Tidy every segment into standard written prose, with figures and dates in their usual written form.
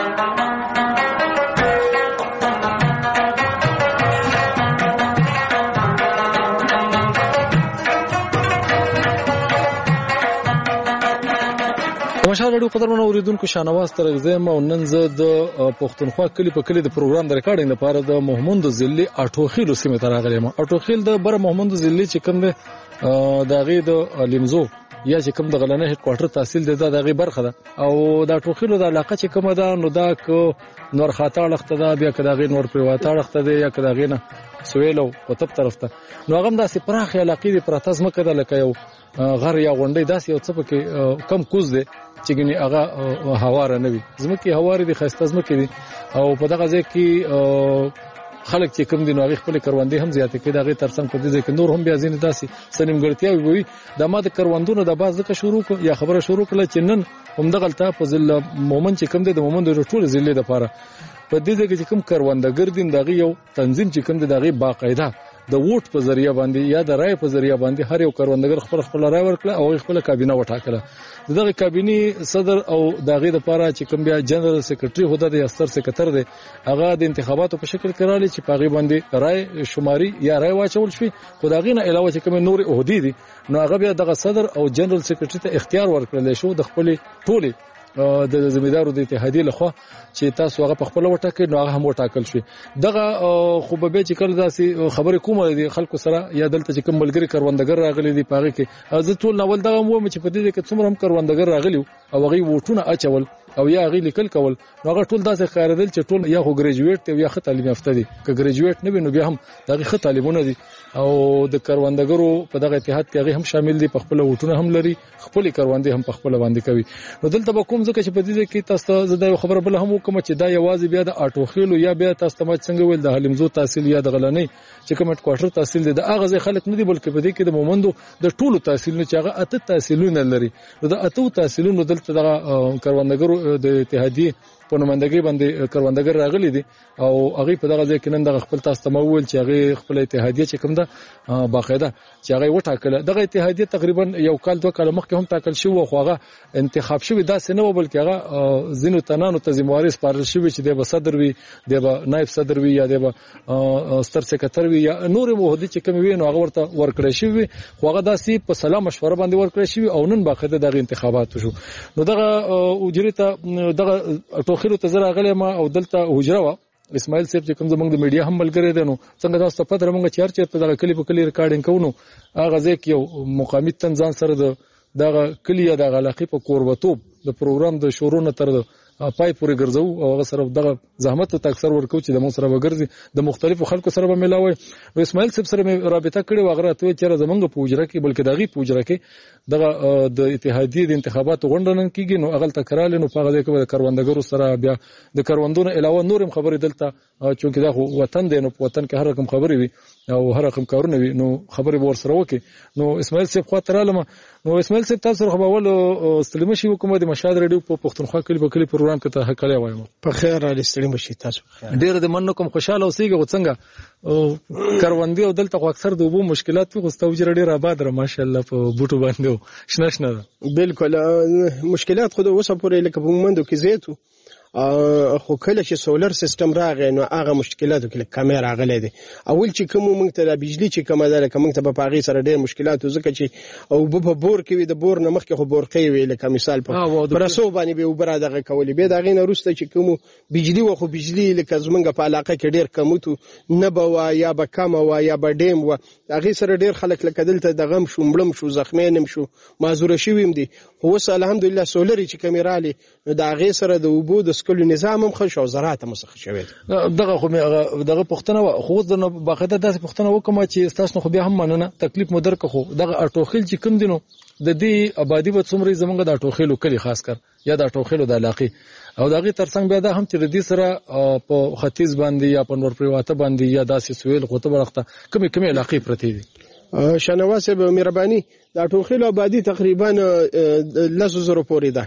مشال رادیو قدرمنو اوریدونکو شانواز ترغزم او نن زه د پښتونخوا کلی په کلی د پروګرام د ریکارډینګ لپاره د محمود زلی اټوخیل سیمه ته راغلم. اټوخیل د بر محمود زلی چې کوم د غي د لیمزو یا چې کوم د غلنه هډ کوارټر تحصیل د دغه برخه ده او د اټوخیل د علاقه چې کومه ده نو دا کو نور خاطر لخته ده بیا کداغه نور پریواته لخته ده یا کداغه نه سویلو قطب طرف ته نو هغه داسې پراخ علاقې د پراتاز مکه ده لکه یو غر یا غونډې داسې یو څه پکې کم کوز ده چې ګنې هغه هواره نه وي زمکه هواره دي خاصه زمکه دي او په دغه ځای کې خلک چې کوم دي نو هغه خپل کروندې هم زیاتې کې دغه ترڅنګ په دې کې نور هم بیا ځینې داسې سنیمګړتیا وي د ماده کروندونو د باز ځکه شروع یا خبره شروع کړه چې نن هم دغه تل په ځل مومن چې کوم دي د مومن د ټول ځلې د لپاره په دې ځای کې کوم کروندګر دي دغه یو تنظیم چې کوم دي دغه باقاعده د ووټ په ذریعہ باندې یا د رای په ذریعہ باندې هر یو کروندګر خپل رای ورکړه او خپل کابینه وټاکله دغه کابینه صدر او دغه د لپاره چې کوم بیا جنرال سیکریټری هوده د استر سیکریټر دی هغه د انتخاباتو په شکل کړالی چې پاغي باندې رای شماري یا رای واچول شي خدایغه نه علاوه چې کوم نور عہدی دي نو هغه بیا دغه صدر او جنرال سیکریټری ته اختیار ورکړل شو د خپل ټولي د زمیدارو د اتحادیه لخوا چې تاسو هغه په خپل وټاکئ نو هغه هم وټاکل شي دغه خو به چې کله داسې خبرې کومه دي خلکو سره یا دلته چې کوم ملګری کروندګر راغلي دي پاره کې زه ټول نو دغه مو چې په دې کې څومره هم کروندګر راغلي او هغه ووټونه اچول او یا هغه لیکل کول نو هغه ټول داسې ښکارېدل چې ټول یا خو ګریجویټ دی یا ښه تعلیم یافته دي که ګریجویټ نه وي نو بیا هم دغه ښه تعلیمونه دي او د کروندګرو په دغه اتحاد کې هغه هم شامل دي په خپل ووټونه هم لري خپل کروندې هم په خپل باندې کوي نو دلته به کوم ځکه چې په دې کې تاسو زده یو خبره بل هم وکم چې دا یوازې بیا د اټوخیلو یا بیا تاسو ته څنګه ویل د حلیمزو تحصیل یا د غلنۍ چې کوم کوارټر تحصیل دي د اغه خلک نه دي بلکې په دې کې د مومندو د ټولو تحصیلونو چې هغه اته تحصیلونه لري د اته تحصیلونو دلته د کروندګرو د اتحادیه په نمائندګۍ باندې کروندګر راغلي دي او هغه په دغه ځای کې نن د خپل تاسو ته مول چې هغه خپل اتحادیه چې کوم ده باقاعده چې هغه وټاکله دغه اتحادیه تقریبا یو کال دوه کال مخکې هم ټاکل شو خو هغه انتخاب شوی داسې نه و بلکې هغه زینو تنانو ته ذمہواری سپارل شوی چې د صدر وي د نائب صدر وي یا د ستر سیکریټر وي یا نور موهدي چې کوم وي نو هغه ورته ورکړی شوی خو هغه داسې په سلام مشوره باندې ورکړی شوی او نن باقاعده دغه انتخابات شو نو دغه اجرته دغه خیرو ته زرا غلې ما او دلته حجره وا اسماعیل صاحب چې کوم زمونږ د میډیا هم ملګری دی نو څنګه تاسو په پدره مونږ چارچې په دغه کلی په کلی ریکارډینګ کوو هغه ځکه یو مقامی تنظیم سره دغه کلی دغه علاقې په کوربتوب د پروګرام د شروع نه تر پای پورې ګرځو او هغه سره دغه زحمت ته اکثر ورکو چې د مون سره وګرځي د مختلفو خلکو سره به ملاوي او اسماعیل صاحب سره رابطه کړې وغیرہ ته چې زمونږ پوجره کې بلکې دغه پوجره کې دغه د اتحادیه د انتخاباتو غونډه نن کیږي نو هغه تکرار نو په هغه کې د کروندګرو سره بیا د کروندونو علاوه نورم خبرې دلته چې دا وطن دی نو په وطن کې هر رقم خبرې وي او هر رقم کارونه وي نو خبرې ور سره وکي نو اسماعیل صاحب خو ترالم نو اسماعیل صاحب تاسو خو اول استلمه شي حکومت د مشاد رادیو په پښتونخوا کلی په کلی پروګرام کې ته حکاله وایم په خیر علي استلمه شي تاسو ډیر د مننه کوم خوشاله اوسېږي څنګه کروندې او دلته اکثر د وبو مشکلات په غوستو ډیر آباد را ماشاءالله په بوټو باندې شنه بالکل مشکلات خو د وسه پورې لکه په مومندو کې زیاتو خو کله چې سولر سیستم راغی نو هغه مشکلاتو کې کمه راغلي دي اول چې کوم موږ ته د بجلی چې کومه ده لکه موږ ته په پاغي سره ډېر مشکلات ځکه چې او په بور کې د بور نه مخکې خو بورقې وی لکه مثال په برسو باندې به وبره دغه کولې به دغه نه روسته چې کوم بجلی و خو بجلی لکه زمونږ په علاقه کې ډېر کموتو نه به یا به کم و یا به ډیم و هغه سره ډېر خلک لکه دلته دغه شومړم شو زخمینم شو معذور شویم دي خو الحمدلله سولر چې کمیرالي نو د هغه سره د وبو د سکلو نظام هم خوش او زراعت هم څه شوی دغه خو دغه پښتنه خو د باقاعده داسې پښتنه وکم چې تاسو خو بیا هم مننه تکلیف مو درک خو دغه اټوخیل چې کوم دینو د دې آبادی په څومره زمونږ د اټوخیلو کلی خاص کر یا د اټوخیلو د علاقې او دغه ترڅنګ بیا دا هم چې د دې سره په ختیځ باندې یا په نور پریواته باندې یا داسې سویل غوته برخته کومه علاقې پرتی دي شنواسه به مهرباني د اټوخیلو آبادی تقریبا 10,000 پورې ده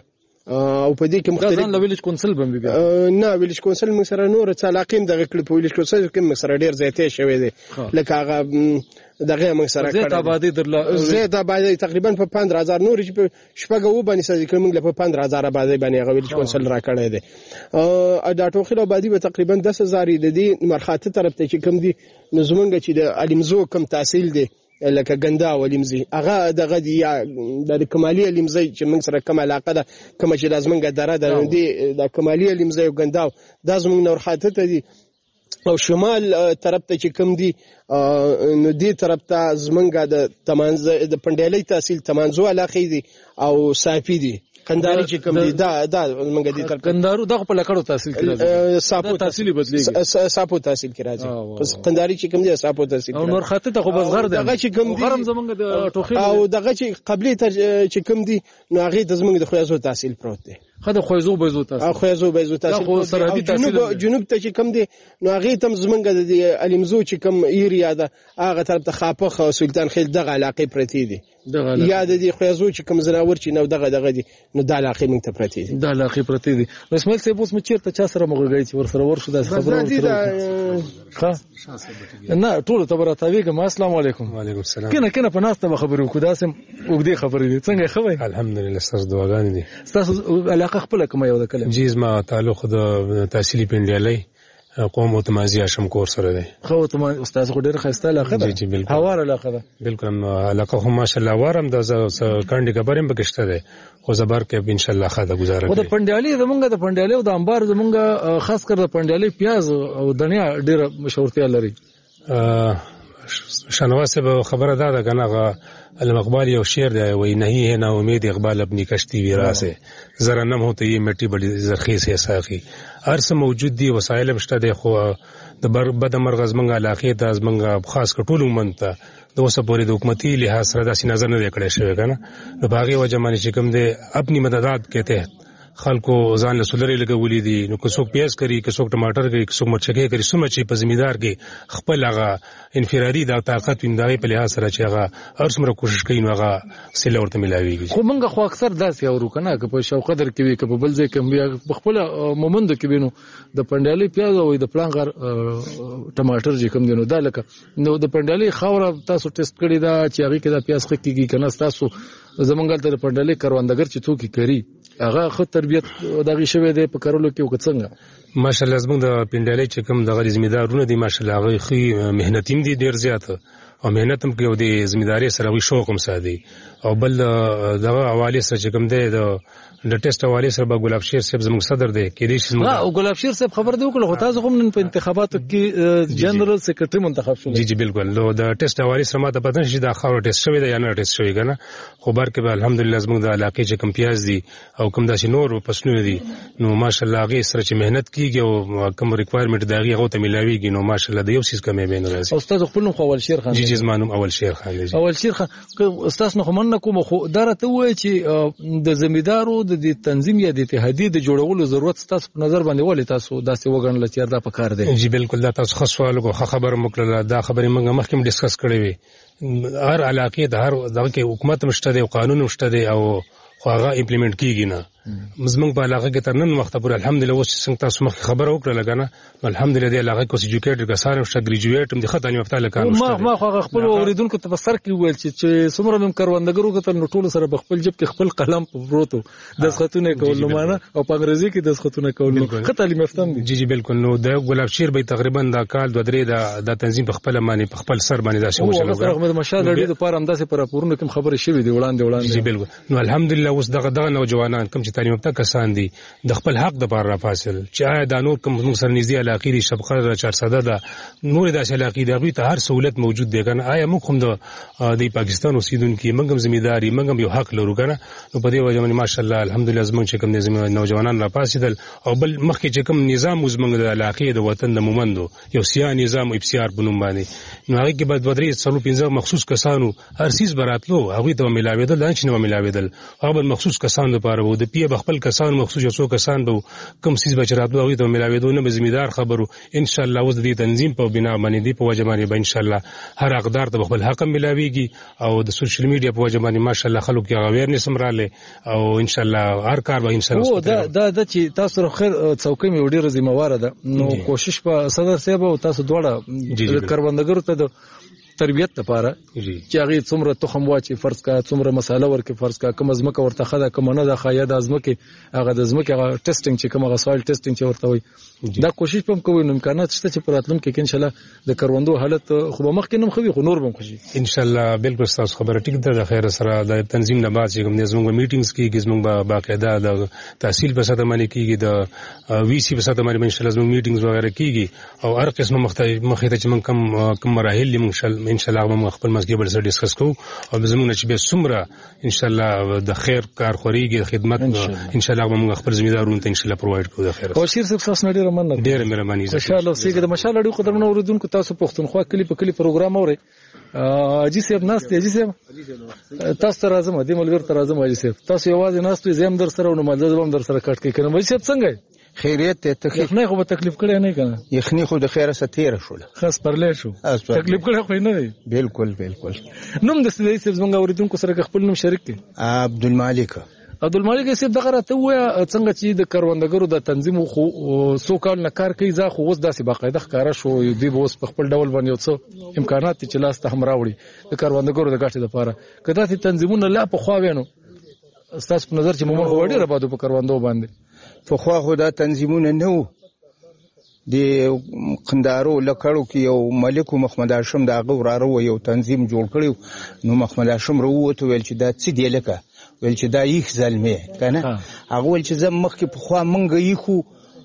او په دې کې مختلف ځان ویلج کونسل بم بیا نه ویلج کونسل موږ سره نور څه علاقې دغه کړ په ویلج کونسل کې موږ سره ډیر زیاتې شوې دي لکه هغه دغه موږ سره زه ته آبادی درله زه د آبادی تقریبا په 15000 نور چې په شپږ و باندې سړي کوم په 15000 آبادی باندې هغه ویلج کونسل را کړی دی دا ټوخیل آبادی به تقریبا 10000 د دې مرخاته طرف ته چې کوم دي نو زمونږ چې د الیمزو کم تحصیل دی لکه ګندا ولیمزي هغه دغه دی د کمالي الیمزي چې موږ سره کوم علاقه ده کوم چې لازمنګه دره ده دی د کمالي الیمزي او ګندا د زمونږ نور خاطه ته دي او شمال طرف ته چې کوم دي نو دې طرف ته زمونږه د تمانځ د پندېلې تحصیل تمانځو علاقه دي او صافي دي قنداري چې کوم دي دا موږ دې تر قندارو دغه په لکړو تحصیل کې راځي صافو تحصیل بدلیږي صافو تحصیل کې راځي قنداري چې کوم دي صافو تحصیل او نور خاطه ته خو بزغر دی دغه چې کوم دي غرم زمونږ د ټوخیل او دغه چې قبلي چې کوم دي نو هغه د زمونږ د خوازو تحصیل پروت دی خدای خوازو بيزو تاسو خوازو بيزو تاسو جنوب ته چې کوم دي نو هغه تم زمونږ د الیمزو چې کوم ایریا ده هغه طرف ته خاپخ او سلطان خیل دغه علاقې پرتی دي یا د خوازو چې کوم زناور چې نو دغه دي نو د علاقې موږ ته پرتی دي د علاقې پرتی دي نو اسماعیل صاحب اوس مچیرته چا سره مغږی چې ور سره ورشو د خبرو ښه نه ټول ته براتاویګم السلام علیکم وعلیکم السلام کنه په ناس ته خبرو کو داسم وګدي خبرې دي څنګه خوي الحمدلله ستاسو دعاګانې دي ستاسو علاقه خپل کوم یو د کلم جی زما تعلق د تحصیلي پندیالي قوم متمازی هاشم کور سره دی خو ته استاد خو ډیر خسته علاقه ده جی بالکل هوار علاقه ده بالکل علاقه هم ماشاءالله وارم د کاندي کبرم بکشته ده خو زبر کې ان شاء الله خاطر گزاره او د پندیالي زمونږ د پندیالي او د انبار زمونږ خاص کر د پندیالي پیاز او دنیا ډیر مشهورتیا لري شنواسه به خبره ده کنه المقبال یو شعر دی وای نہیں ہے نا امید اقبال اپنی کشتی ویرا سے ذرا نم ہوتے یہ مٹی بڑی زرخیز ہے ساقی هر څه موجود دي وسایل مشته دي خو د بد مرغز منګه علاقه ته از منګه خاص کټول مونته د اوسه پورې د حکومتي لحاظ سره داسې نظر نه کړی شوی کنه د باغی وجه باندې چې کوم دي خپل مددات کې ته خلکو ځان له سولري لګولې دي نو که څوک پیاز کوي که څوک ټماټر کوي که څوک مرچکې کوي سمه چې په زمیدار کې خپل هغه انفرادي د طاقت وینداري په لحاظ سره چې هغه ارسمره کوشش کوي نو هغه سله ورته ملاويږي خو موږ خو اکثر داسې اورو کنه که په شوق قدر کې وي که په بل ځای کې بیا خپل مومند کې وینو د پندالي پیاز او د پلانګر ټماټر چې کوم دي نو دا لکه نو د پندالي خاور تاسو ټیسټ کړی دا چې هغه کې د پیاز خکېږي کنه تاسو زمونږ ته پندالي کاروندګر چې څوک کوي هغه خو تربيت دغه شوی دی په کارولو کې وکڅنګ ماشاءالله زموږ د پندالي چې کوم دغه ذمہدارونه دي ماشاءالله هغه خي مهنتیم دي ډیر زیات او مهنت هم کوي د ذمہداري سره وي شوق هم سادي او بل دغه حواله سره چې کوم دی د ټیسټ حواله سره به ګلاب شیر صاحب زموږ صدر دی کې دي چې او ګلاب شیر صاحب خبر دی وکړو تاسو هم نن په انتخاباتو کې جنرال سیکریټری منتخب شول جی بالکل نو د ټیسټ حواله سره ما ته پته نشي دا خاور ټیسټ شوی دی یا نه ټیسټ شوی کنه خو بار کې به الحمدلله زموږ د علاقې چې کم پیاز دي او کم داسې نور پسنو دي نو ماشاءالله هغه سره چې مهنت کیږي او کم ریکوایرمنت دغه هغه ته ملاويږي نو ماشاءالله د یو سیس کمې بین راځي استاد خپل نو اول شیر خان جی زمانم اول شیر خان دی اول شیر خان استاد نو من کوم خو درته وای چې د زمیدارو د تنظیم یا د اتحادیه د جوړولو ضرورت تاسو په نظر باندې ولې تاسو داسې وګڼل چې دا په کار دی جی بالکل دا تاسو خاص سوال کو خبر مکړه دا خبرې موږ مخکې ډیسکس کړې وي هر علاقې د هر دغه کې حکومت مشته دی او قانون مشته دی او خو هغه امپلیمنٹ کیږي نه زمونږ په علاقه کې تر نن وخت پورې الحمدلله اوس څنګه تاسو مخکې خبر وکړه لګنه الحمدلله د علاقه کې ایجوکیټډ کسان او ګریجویټ هم د خطا نه وفتاله کار ما خو خپل اوریدونکو ته بسر کې ویل چې څومره هم کاروندګرو کتل نو ټول سره بخپل جب کې خپل قلم په پروتو د خطونه کول نو معنا او په انګریزي کې د خطونه کول نو خطا تعلیم یافتم دي جی بالکل نو د ګلاب شیر به تقریبا د کال 2-3 د تنظیم په خپل باندې په خپل سر باندې داسې وشو احمد مشال لري د پاره هم داسې پر راپورونو کې خبرې شوې دي وړاندې جی بالکل نو الحمدلله اوس دغه نوجوانان کوم چې تعلیم یافته کسان دي د خپل حق د بار را فاصل چې آیا د نور کوم موږ سره نږدې علاقې دي شبقه 400 ده نور د علاقې د غوي ته هر سہولت موجود دی کنه آیا موږ هم د پاکستان اوسیدونکو موږ هم ځمېداري موږ هم یو حق لرو کنه نو په دې وجه باندې ماشاءالله الحمدلله زموږ چې کوم نوجوانان را فاصل او بل مخکې چې کوم نظام زموږ د علاقې د وطن د مومندو یو سیا نظام افسیار بنوم باندې نو هغه کې بعد 2-3 مخصوص کسانو هر سیس براتلو هغه ته ملاویدل نه چې نو ملاویدل هغه مخصوص کسانو لپاره وو د پی هغه بخپل کسان مخصوص یو څو کسان به کوم سیس بچراتو هغه ته ملاویدو نه به ذمہدار خبرو ان شاء الله اوس د تنظیم په بنا باندې دی په وجه باندې به ان شاء الله هر حقدار ته خپل حق ملاويږي او د سوشل میډیا په وجه باندې ماشاءالله خلک یې اویرنس مراله او ان شاء الله هر کار به ان شاء الله دا چې تاسو خیر څوکۍ مې ډیره ذمہواره ده نو کوشش په صدر صاحب او تاسو دواړه کروندګرو ته د تربیت لپاره چې هغه څومره تخم واچي فرض کا څومره مساله ورکه فرض کا کوم ازمکه ورته خدا کوم نه د خایا د ازمکه هغه د ازمکه هغه ټیسټینګ چې کوم هغه سوایل ټیسټینګ چې ورته وي دا کوشش پم کوي نو امکانات شته چې پراتلم کې ان شاء الله د کروندو حالت خو مخکې نم خوي خو نور بم خوشي ان شاء الله بالکل تاسو خبره ټیک ده د خیر سره د تنظیم نه بعد چې کوم زموږ میټینګز کیږي زموږ باقاعده د تحصیل په ساده باندې کیږي د وی سی په ساده باندې ان شاء الله زموږ میټینګز وغیرہ کیږي او هر قسمه مخته چې موږ کوم مراحل موږ ان شاء الله خپل مسګي بل سره ډیسکس کوو او زموږ چې به سمره ان شاء الله د خیر کار خوريږي خدمت ان شاء الله موږ خپل ځمیدارونو ته ان شاء الله پرووايډ کوو د خیر او شیر صاحب تاسو ډیره مننه ډیره مهرباني ان شاء الله سیګه د مشال اړو قدرمنو اوریدونکو تاسو پښتونخوا کلی په کلی پروګرام اوري اجي صاحب ناست اجي صاحب تاسو ته راځم د ملګر ته راځم اجي صاحب تاسو یوازې ناست زم در سره او مزه هم در سره کټ کې کنه اجي صاحب څنګه خیریت ته یخنی خو به تکلیف کړی نه کنه یخنی خو د خیره ستیر شو خاص پرلې شو تکلیف کړی خو نه دی بالکل نوم د سیدی صاحب څنګه اوریدونکو سره خپل نوم شریک کړي عبدالمالک صاحب دغه راته وای څنګه چې د کروندګرو د تنظیم خو سو کال نه کار کوي ځکه خو اوس داسې باقاعده ښکارا شو دی به اوس په خپل ډول باندې یو څه امکانات چې لاس ته هم راوړي د کروندګرو د ګټې لپاره کدا چې تنظیمونه لا په خوا وینو تاسو په نظر چې موږ وړي را بادو په کروندو باندې په خوا خو دا تنظیمونه نو د قندارو لکړو کې یو ملک محمد هاشم دا غوړارو یو تنظیم جوړ کړو نو محمد هاشم وروته ویل چې دا څه دی لکه ویل چې دا یخ زلمه کنه هغه ویل چې زم مخکې په خوا مونږ یخو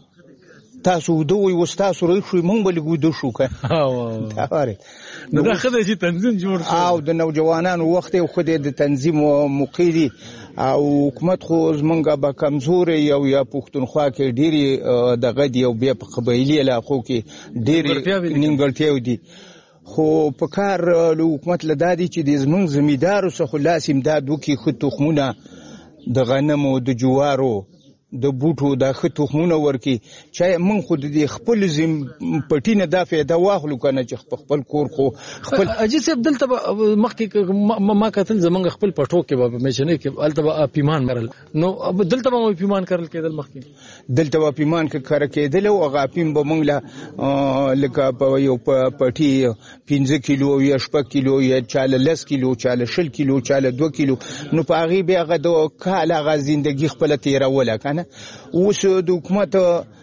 تاسو دوی وستاسو روښوي مونږ بل ګودو شو کنه دا واره نو دا خدای چې تنظیم جوړ شو او د نوجوانانو وخت یو خدای د تنظیم مقیدی او حکومت خو زمونږه با کمزوري یو یا پښتونخوا کې ډيري دغه دی او بیا په قبایلی علاقو کې ډيري نیمګړتیاو دي خو په کار له حکومت لدادي چې د زمونږ زمیدارو څخه لاس امداد وکړي خو تخمونه د غنمو د جوارو د بوټو د تخمونه ورکي چې من خود د خپل زم پټینه د فایده واخلو کنه چې خپل کور خو خپل اجي صاحب دلته مخکې ما کتل زمونږ خپل پټو کې به مېشنه کې الته پیمان مرل نو دلته به پیمان کړل کېدل مخکې دلته به پیمان کړه کېدل او غاپیم به مونږ لا لکه په یو پټي 15 کیلو یا 8 کیلو یا 40 کیلو 40 کیلو 2 کیلو نو په هغه به هغه د کاله غ زندگی خپل تیرول کنه اوس د حکومت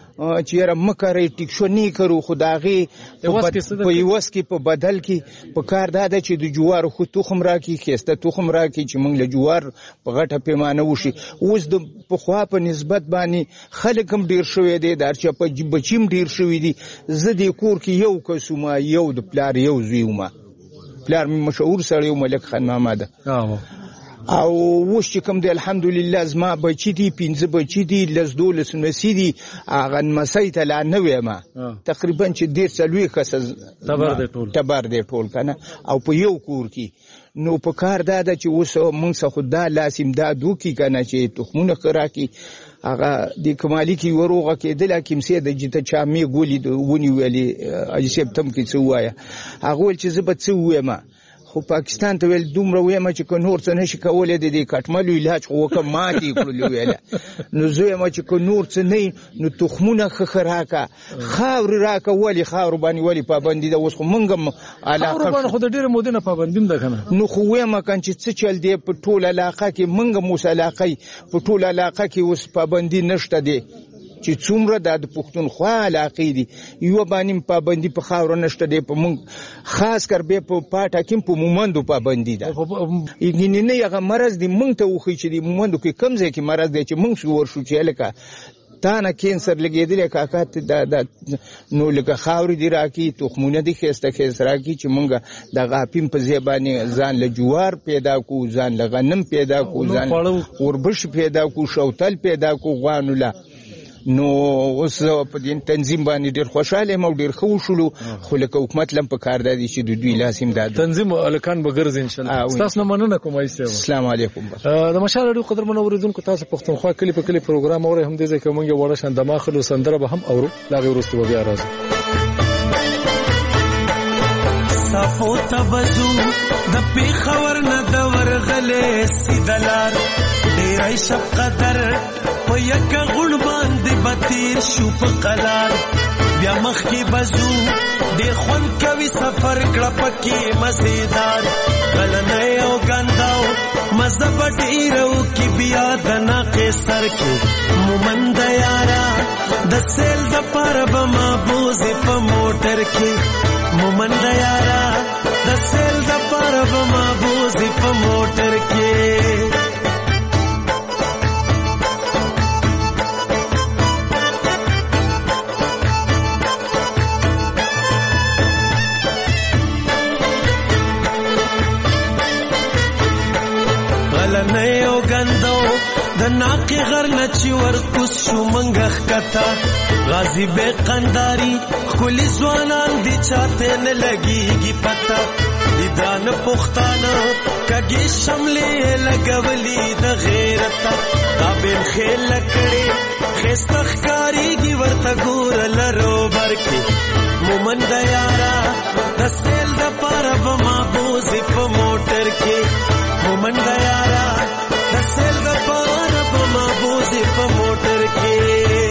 چې مکرې ټیک شو نه کړو خدایي په یوس کې په بدل کې په کار دا چې د جوار خو تخم راکې خسته تخم راکې چې موږ له جوار په غټه پیمانه وشي اوس د په خوا په نسبت باندې خلک هم ډیر شوی دی در چې په بچیم ډیر شوی دی زه د کور کې یو کوسما یو د پلار یو زویومه پلار مشهور سړی ملک خان محمد او وش چې کوم دی الحمدلله زما بچی دی 15 بچی دی لزدول سنسی دی اغه مسای ته لا نه وېما تقریبا چې ډیر سلوي خص تبر دی ټول کنه او په یو کور کې نو په کار دا چې اوس مونږ څخه دا لاسیم دا دوکي کنه چې تخمونه خراکي هغه د کمالي کې وروغه کېدل کیمسه د جته چا می ګولې ونی ویلي اجسب تم کې څه وایا هغه چې زبد څه وېما خو پاکستان ته ویل دومره وېما چې نور څه نشي کولای د کټملو علاج خو کوم ماتي کړل ویل نو زه ما چې نور څه نه نو تخمونه خخراکا خاور راکا ولی خاور باندې ولی پابندي د اوس خو منګم علاقه خو خو د ډېر مودنه پابندیم ده کنه نو خو وېما کان چې څه چل دی په ټوله علاقه کې منګم مسلاقي په ټوله علاقه کې اوس پابندي نشته دی چې څومره د پښتونخوا علاقې دي یو باندې پابندي په خاور نشته دی په مونږ خاص کر به په پاټه کې په مومندو پابندي ده یګینه نه هغه مرز دی مونږ ته وخی چې دی مومندو کې کم ځای کې مرز دی چې مونږ شو ورشو چې لکه تا نه کینسر لګیدل کاکا ته نو لکه خاور دی راکی تخمونه دی خسته راکی چې مونږ د غاپیم په زیبانی ځان له جوار پیدا کو ځان له غنم پیدا کو ځان وربش پیدا کو شوتل پیدا کو غوانولا نو اوس په دې تنظیم باندې ډېر خوشاله یم او ډېر ښه وشولو خو لکه حکومت لم په کار دی چې د دوی لاس هم دا تنظیم الکان بغرض ان شاء الله تاسو نه مننه کوم ایسه السلام علیکم د مشال اړو قدر منو اوریدونکو تاسو پښتونخوا کلی په کلی پروګرام اوري هم دې ځکه مونږ وړه شان دماغلو سندره به هم اورو لاغه ورستو بیا راځو صفو تبزو د پیښور نه د ورغلې سیدلار ډیرای شپ قدر په یک غړ باندې بتیر شو په قلار بیا مخ کې بزو ډیر خون کوي سفر کړه پکې مزیدار غلنه او ګنداو مذهب ډیرو کې بیا د ناقې سر کې مومند یارا د سیل د پرب مابوز په موټر کې مومند یارا د سیل د پرب مابوز په موټر کې غلنه او ګندو د ناقې غر نچی ورکوس شو منګخ کتا غازی بے قنداری خلی ځوانان دي چاته نه لګيږي پتا لیدان پختانه کګي شملې لګولي د غیرتا قابل خېل کړي خستخ کاریږي ورته ګور لرو برکي مومند یارا د سیل د پرب مابوز په موټر کې مومند یارا د سیل د پرب مابوز په موټر کې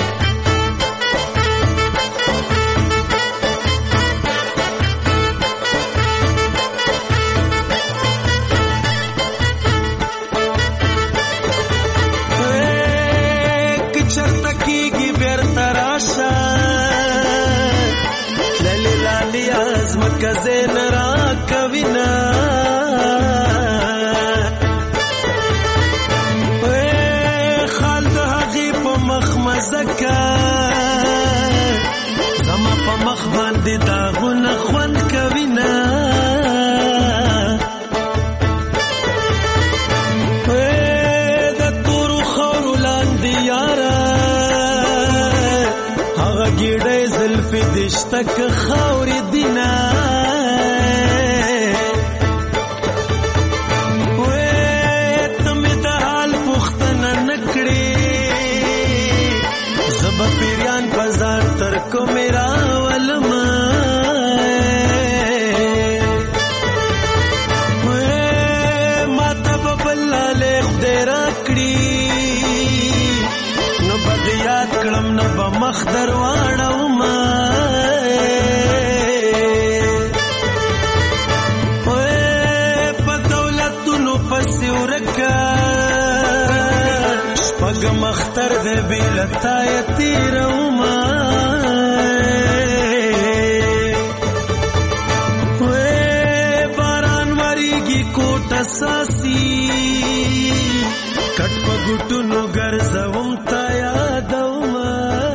کزه نرا کوینا خالد هغه په مخمزکا زما په مخ باندې داغونه خوند کوینا د تور خور لاندې یارا هغه ګډه زلفې دشتک خوري دینا پیریان بازار تر کو میرا ولما ماته ببلاله خدرا کړی نو بدیات کړم نو بمخ درواړو ما په دولتونو پسې ورکا پګ مختر دې بیلتا یتیروما باران وریږي کوټ ساسي کټ پګټونو ګرځوم تا یادوما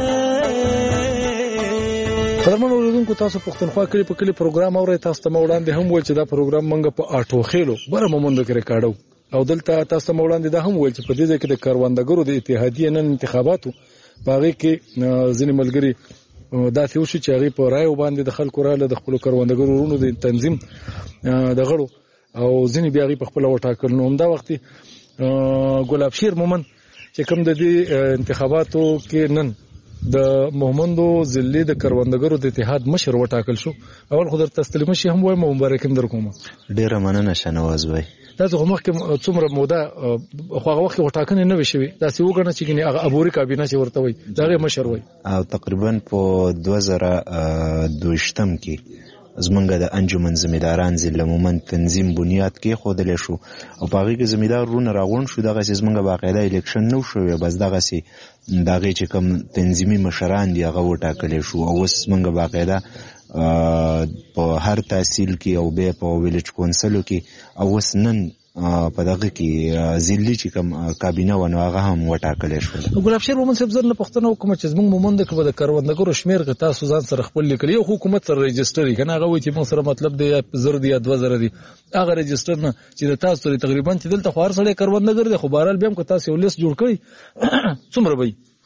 قدرمن اوریدونکو تاسو پښتونخوا کلی په کلی پروګرام اورئ تاسو ته وړاندې هم وایي چې دا پروګرام منګه په اټو خېلو بره مومند کې ریکارډو او دلته تاسو ته وړاندې دا هم وایي چې په دې ځای کې د کاروندګرو د اتحادیې نن انتخاباتو باغې کې ځینې ملګري داسې وشي چې هغه په رایو باندې د خلکو رااله د خپل کاروندګرو ورونو د تنظیم د غړو او ځینې بیا په خپل وټاکل نو همدا وخت ګلاب شیر مومن چې کوم د دې انتخاباتو کې نن د محمدو ضلعي د کاروندګرو د اتحاد مشر وټاکل شو اول خو درته استلمه شي هم وایم مبارک هم درکوم ډیره مننه شنواز وای تاسو هم څومره موده خو هغه وخت وټاکنه نه وشوي دا سی وګڼه چې کني هغه ابوري کابینه چې ورته وای دا مشر وای او تقریبا په 2022 کې زمونږ د انجمن زمیداران ضلع مومند تنظیم بنیاد کې خودل شو او باغی کې زمیدار رونه راغون شو دغه زمونږ باقاعده الیکشن نو شو بس دغه سي دغه چې کوم تنظیمي مشران دی هغه وټاکل شو او اوس زمونږ باقاعده په هر تحصیل کې او به په ویلج کونسلو کې او اوس نن په دغه کې ضلعي چې کوم کابینه ونه هغه هم وټاکل شو ګلاب شیر مومن صاحب زرنه پښتنه حکومت چې زموږ مومند کې د کاروندګرو شمیر که تاسو ځان سره خپل لیکلی یو حکومت سره ريجستري کنه هغه وایي چې موږ سره مطلب دی 0 دی 2000 دی هغه ريجستر نه چې تاسو سره تقریبا چې دلته خو هر سړی کاروندګر دی خو بهرال بیا هم که تاسو یو لیست جوړ کړئ څومره وي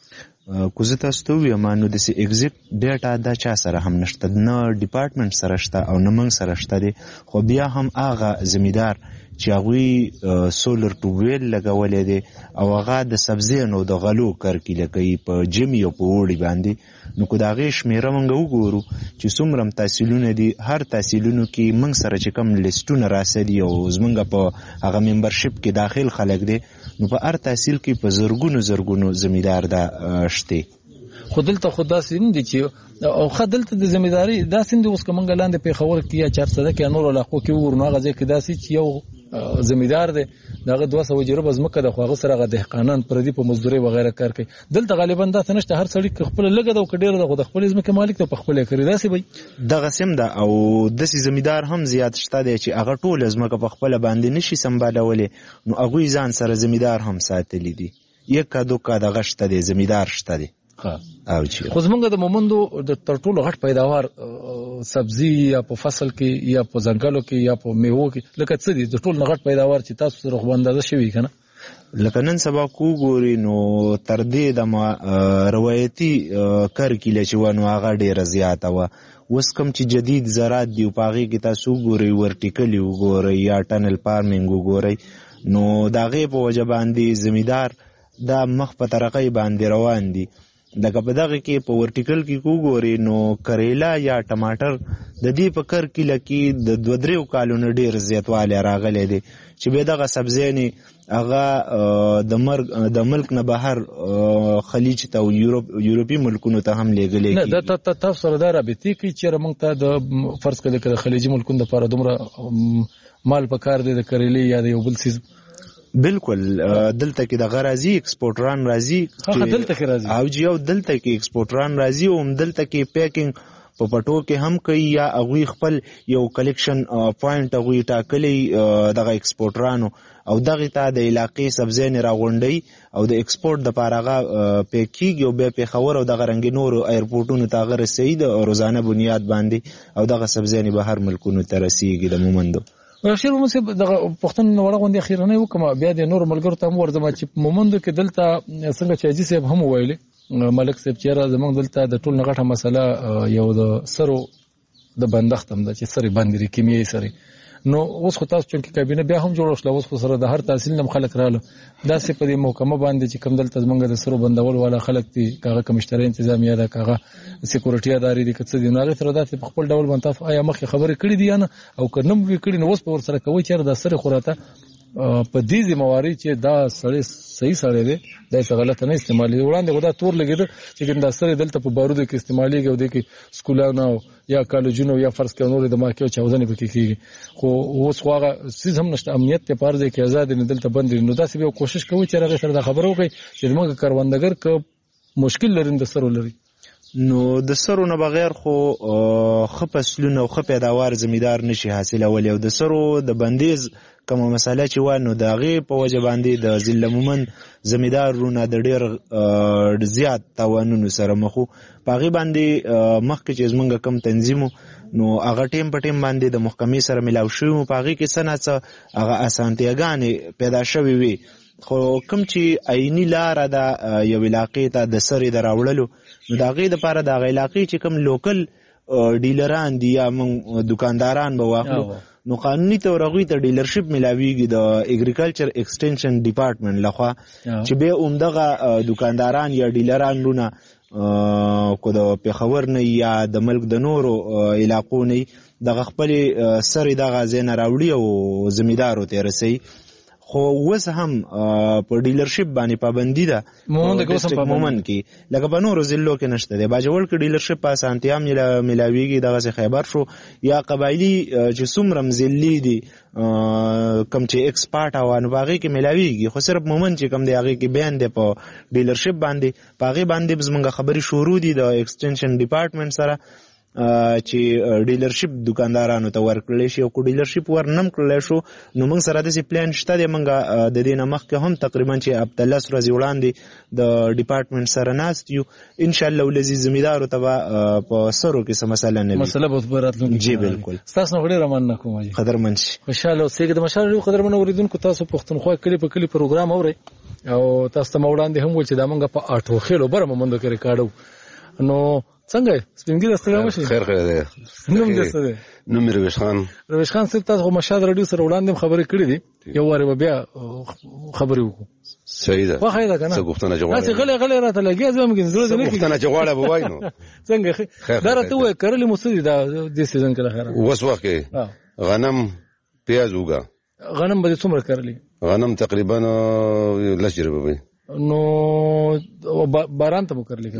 کو زه تاسو ته ووایم نو داسې اګزیټ ډیټا دا چا سره هم نشته، نه ډپارټمنټ سره شته او نه موږ سره شته دی. خو بیا هم هغه زمیندار چې هغوی سولر ټوبویل لګولی دی او هغه د سبزیانو د غلو کرکیله کوي په جمي او په اوړي باندې، نو که د هغې شمېره موږ وګورو چې څومره تحصیلونه دي، هر تحصیلونو کې موږ سره چې کوم لیسټونه راسدي او زموږ په هغه ممبرشپ کې داخل خلک دی، نو په هر تحصیل کې په زرګونو زمیندار دا شته. خو دلته خو داسې نه دي چې او خو دلته د زمینداري داسې نه دي. اوس که موږ لاندې پېښور کې یا چارسده کې یا نورو علاقو کې وګورو نو هغه ځای کې داسې چې یو زمیندار دی د هغه 200 جریبه ځمکه ده، خو هغه سره هغه دهقانان پردي په مزدورۍ وغیره کار کوي. دلته غالبا داسې نشته، هر سړی خپله لږه ده او که ډېره ده خو د خپلې ځمکې مالک ته په خپله یې کوي. داسې به دغسې هم ده او داسې زمیندار هم زیات شته دی چې هغه ټوله ځمکه په خپله باندې نشي سمبالولی، نو هغوی ځان سره زمیندار هم ساتلی دي. یکا دوکا دغه شته دی، زمیندار شته دی. خو زمونږ د مومندو د تر ټولو غټ پیداوار سبزی یا په فصل کې یا په ځنګلو کې یا په میوو کې لکه څه دي د ټولو نه غټ پیداوار چې تاسو سره خو اندازه شوي که نه؟ لکه نن سبا کو ګوري نو تر دې د روایتي کرکیله چې وه نو هغه ډېره زیاته وه. اوس کوم چې جدید زراعت دي په هغې کې تاسو وګورئ، ورټیکلي وګورئ یا ټنل فارمینګ وګورئ، نو د هغې په وجه باندې زمیندار دا مخ په ترقۍ باندې روان دي. لکه په دغه کې په ورټیکل کې وګورئ نو کریلا یا ټماټر د دې په کرکیله کې د 2-3 کالونو ډېر زیاتوالی راغلی دی چې بیا دغه سبزیانې هغه د ملک نه بهر خلیج ته او یورپي ملکونو ته هم لیږلی کېږي. نه تاسو سره دا رابطې کوي چېرې موږ ته د فرض کړه د خلیجي ملکونو دپاره دومره مال په کار دی د کریلې یا د یو بل څیز؟ بالکل دلته کې دغه راځي، ایکسپورټران راځي او یو دلته کې ایکسپورټران راځي او دلته کې پیکینګ په پټو کې هم کوي یا هغوی خپل یو کلیکشن پوینټ هغوی ټاکلی دغه ایکسپورټرانو او دغې ته د علاقې سبزیانې راغونډوي او د ایکسپورټ دپاره هغه پیک کېږي او بیا پېښور او دغه رنګې نورو ایرپورټونو ته هغه رسوي د روزانه بنیاد باندې او دغه سبزیانې به هر ملکونو ته رسیږي د مومندو. شیر مومند دغه پښتون وړه غونډې اخیرنۍ وکړم، بیا د نورو ملګرو ته هم ورځم چې په مومندو کې دلته څنګه چې حاجي صاحب هم وویلې ملک صاحب چې یاره زموږ دلته د ټول نه غټه مسله یو د سرو د بندښت هم ده چې سرې بندې دي، کیمیايي سرې. نو اوس خو تاسو چونکې کابینه بیا هم جوړه شوله، اوس خو سره د هر تحصیل نه خلک راغله، داسې په دې محکمه باندې چې کوم دلته زموږ د سرو بندول والا خلک دي، که هغه کمشترۍ انتظامیه ده، که هغه سیکورټي ادارې دي، که څه دي، نو هغې سره داسې په خپل ډول باندې تاسو آیا مخکې خبرې کړي دي یا نه؟ او که نه مو کړي نو اوس به ورسره کوئ چېرې دا سرې خو راته په دې ذمواري چې دا سړی صحیح سړی دی دا یې څه غلطه نه استعمالوي. وړاندې خو دا تور لګېده چې دا سرې دلته په بارودو کې استعمالېږي او دې کې سکولانو یا کالجونو یا فرض کړه نورې د مارکې او چاودنې پکې کېږي، خو اوس خو هغه څیز هم نشته، امنیت ته په هر ځای کې ازاد دی، دلته بند دي. نو داسې بیا کوشش کوئ چې هغې سره دا خبره وکړئ چې زموږ کروندګر که مشکل لري د سرو لري نو د سرو نه بغیر خو ښه فصلونه او ښه پیداوار زمیندار نشي حاصلولی او د سرو د بندیز کومه مسله چې وه نو د هغې په وجه باندې د ضلع مومند زمیندارونه د ډېر زیات تاوانونو سره مخ وو. په هغې باندې مخکې چې زموږ کوم تنظیم نو هغه ټیم په ټیم باندې د محکمې سره ملاو شوي وو، په هغې کې څه نه څه هغه اسانتیاګانې پیدا شوې وي، خو کوم چې عیني لاره ده یو علاقې ته د سرې د راوړلو نو د هغې دپاره د هغه علاقې چې کوم لوکل ډیلران دي یا موږ دکانداران به واخلو نو قانوني طور هغوی ته ډیلرشپ ملاویږي د اګریکلچر ایکسټینشن ډپارټمنټ لخوا چې بیا همدغه دکانداران یا ډیلران رونه کو د پېښور نه یا د ملک د نورو علاقو نه دغه خپلې سرې دغه ځای نه راوړي او زمیندارو ته یې رسوي. خو اوس هم په ډیلرشپ باندې پابندي ده مومند کې، لکه په نورو ضلعو کې نشته دی. باجوړ کې ډیلرشپ په اسانتیا ملاویږي، دغسې خیبر شو یا قبایلي چې څومره ضلعي دي کوم چې ایکسپارټ هوا نو په هغې کې ملاویږي، خو صرف مومند چې کوم دی هغې کې بیان دی په ډیلرشپ باندې، په هغې باندې زموږ خبرې شروع دي د ایکسټینشن ډپارټمنټ سره چې ډیلرشپ دکاندارانو ته ورکړل شي او کو ډیلرشپ ورنم کړل شو نو موږ سره د پلان شته د موږ د دې نه مخکې هم تقریبا چې عبدالله ورځې وړاندې د ډپارټمنټ سره ناست یو ان شاء الله ولزي زمیدارو ته په سرو کې څه مسله نه وي مسله به راتلونکي جی بالکل تاسو نو ډیر مننه کوم جی قدرمن شي خوشاله اوسئ د مشال قدرمن اوریدونکو تاسو پښتونخوا کلی په کلی پروګرام اورئ او تاسو ته وړاندې هم ول چې دا موږ په اټو خېلو بره مومند کې ریکارډو نو څنګه سپینګی راستلم شي خیر دی نوم دې څه دی نوم رویش خان صاحب تاسو مشال رادیو سره وړاندې خبرې کړې دي یو واره بیا خبرې وکړو صحیح ده واخې دا کنه څه غوښتنه جوړه تاسو غلې راته لګي ځم کې زړه نه غوښتنه جوړه به وای نو څنګه دا راته وای کړلې مو دا د سیزن کې لخر وس وخت غنم پیاز وګا غنم به څومره کړلې غنم تقریبا لشجره به نو باران ته مو کړلې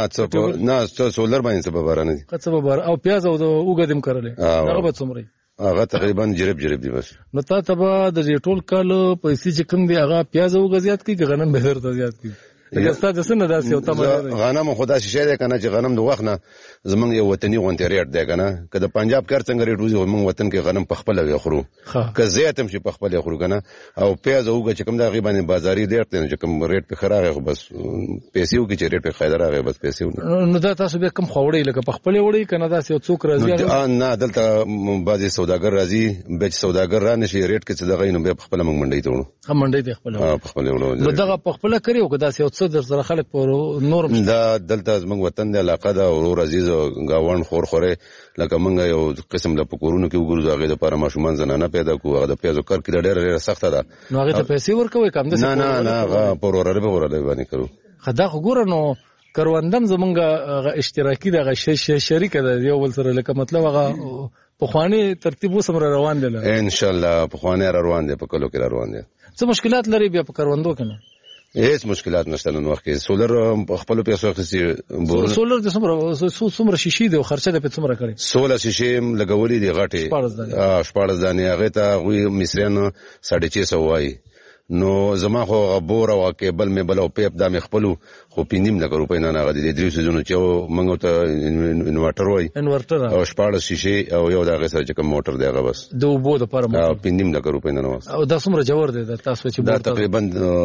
نه څه سولر باندې څه باران دي څه بار او پیاز او وګدم کړلې هغه به څومره هغه تقریبا جرب دی بس نو تا به د ټول کال پیسې چې کوم دی هغه پیاز او غزيات کی غنم به درته زیات کی دغه ستاسو نه داسې او تمام غنم خدا شي دی کنه چې غنم د وخت نه زمونږ یو وطني غونټی ریټ دی کنه که د پنجاب کار څنګه ریټ وځي موږ وطن کې غنم په خپل وي خورو که زیات هم شي په خپل خورو کنه او پیاز اوګه چې کوم د غیبانې بازاري دی چې کوم ریټ په خراغه بس پیسې وکړي چې ریټ په خیدر راغی بس پیسې نو دا تاسو به کم خوړې لکه په خپل وړي کنه دا یو څوک راځي نه دلته بعضي سوداګر راځي به سوداګر را نشي ریټ کې څه دغه نو به خپل موږ منډي ته وړو منډي ته خپل وړو نو دغه په خپل کړیو که دا یو څه در سره خلک نورم دا دلته زموږ وطن دی علاقه دا ورور عزیز او گاوند خورخوره لکه مونږ یو قسم د پکورونو کې وګورو هغه د لپاره ماشومان زنانه پیدا کوو هغه د پیازو کار کې ډېر سخت ده نو هغه ته پیسې ورکوي کم ده نه هغه پرورره به ورله باندې کړو خدا خو ګور نو کروندم زمونږ اشتراکي دغه شریک ده یو بل سره لکه مطلب هغه په خواني ترتیب وسمره روان دي ان شاء الله په خواني روان دي په کلو کې روان دي څه مشکلات لري بیا په کروندو کې نه هیڅ مشکلات نشته نن وخت کې سولر خپل پیسو خسي سولر د څومره شیشې دی خرچه د په څومره کړي 16 شیشې لګولې دي غټه 14 دانې هغه ته وی مصریان 650 وای نو زما خو بور او کیبل مې بل او پیپ د مې خپلو خو پینیم لګ روپې نه غدي د درې سيزونو چې منغو ته انورټر وای او 14 شیشې او یو دغه سره چې کوم موټر دی هغه بس د وبو د پاره پینیم لګ روپې نه او دا څومره جوړ دی تاسو چې دا تقریبا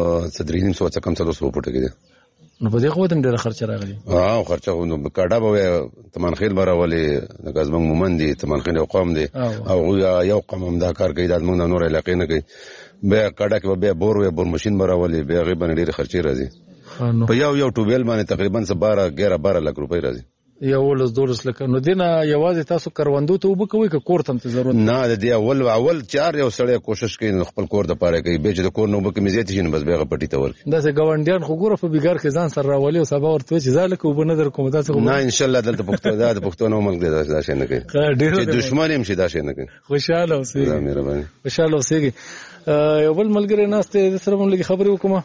300 کم 300 فوټه کې نو په دې خو دم ډېر خرچه راغلی خرچه نو کاډا به تمن خیل براولي لکه زمونږ مومن دي تمن خیل یو قوم دي او یو قوم هم دا کار کوي د موږ نور علاقې نه کوي به کاډا کې به بور ماشين براولي به غیبن ډېر خرچي راځي په یو ټوبل باندې تقریبا 12 لک روپۍ راځي یو لس دولس لکه نو دینه یوازې تاسو کروندو ته وبکوي که کور ته ضرورت نه دی اول چار یو سړی کوشش کوي خپل کور د پاره کوي به چې د کور نو وبکې مزيت شي بس بیغه پټي ته ورک دا څنګه ګاونډیان خو ګوره په بیګار کې ځان سره راولي او سبا ورته چې ځاله کو بنه در کوم تاسو نه ان شاء الله دلته د پښتون ملک دا شي نه کوي چې دشمن هم شي دا شي نه کوي خوشاله اوسئ مهرباني خوشاله اوسئ یو بل ملګری ناشته سره مونږ لګي خبرې وکړو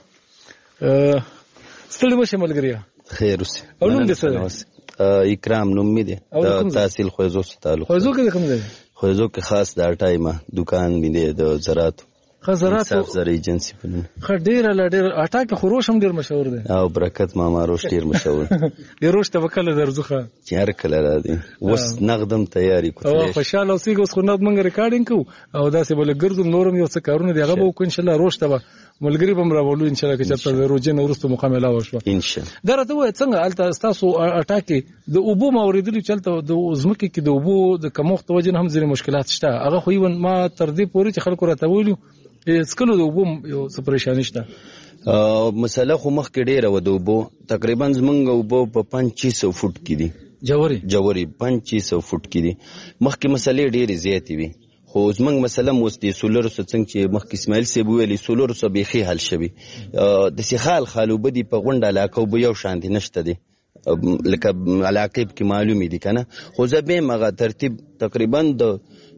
ستړي مشه ملګریا خیر اوسئ او نن دې سره اکرام نوم می دی د تحصیل خوځو سره تعلق خوځو کې کوم دی خوځو کې خاص د ټایمه دکان می دی د زراعت خزرات زراعت ایجنسی په خډیر لډیر اټا کې خروش هم ډیر مشهور دی او برکت ماما روش ډیر مشهور دی روش ته وکړه درځوخه چې هر کله را دي وس نقدم تیاری کوي او خوشاله اوسې اوس خو نقد منګ ریکارډینګ کو او دا څه بل ګرځم نورم یو څه کارونه دی هغه به وکړو ان شاء الله روش ته ملګری بم راولو ان شاء الله چې تاسو روزنه ورسته مکمل وشو ان شاء الله درته وای څنګه الته تاسو اټا کې د اوبو موریدلی چلته د زمکه کې د اوبو د کموخت وجه هم ځینې مشکلات شته هغه خو ما تر دې پوري چې خلکو راته ویلو اسکلو د اوبو یو څه پریشانی شته مسله خو مخ کې ډیره و د اوبو تقریبا زمونږ اوبو په 500 فوټ کې دي جووري 500 فوټ کې دي مخ کې مسلې ډیره زیاتې وي خو زمونږ مسله موستي سولر څنګه چې مخ کې اسماعیل سی ویلي سولر سو بيخي حل شوی د سیخال خالوبه دی په غونډه علاقه وب یو شانتي نشته دي لکه علاقه کې معلومي دي کنه خو زبې مغه ترتیب تقریبا د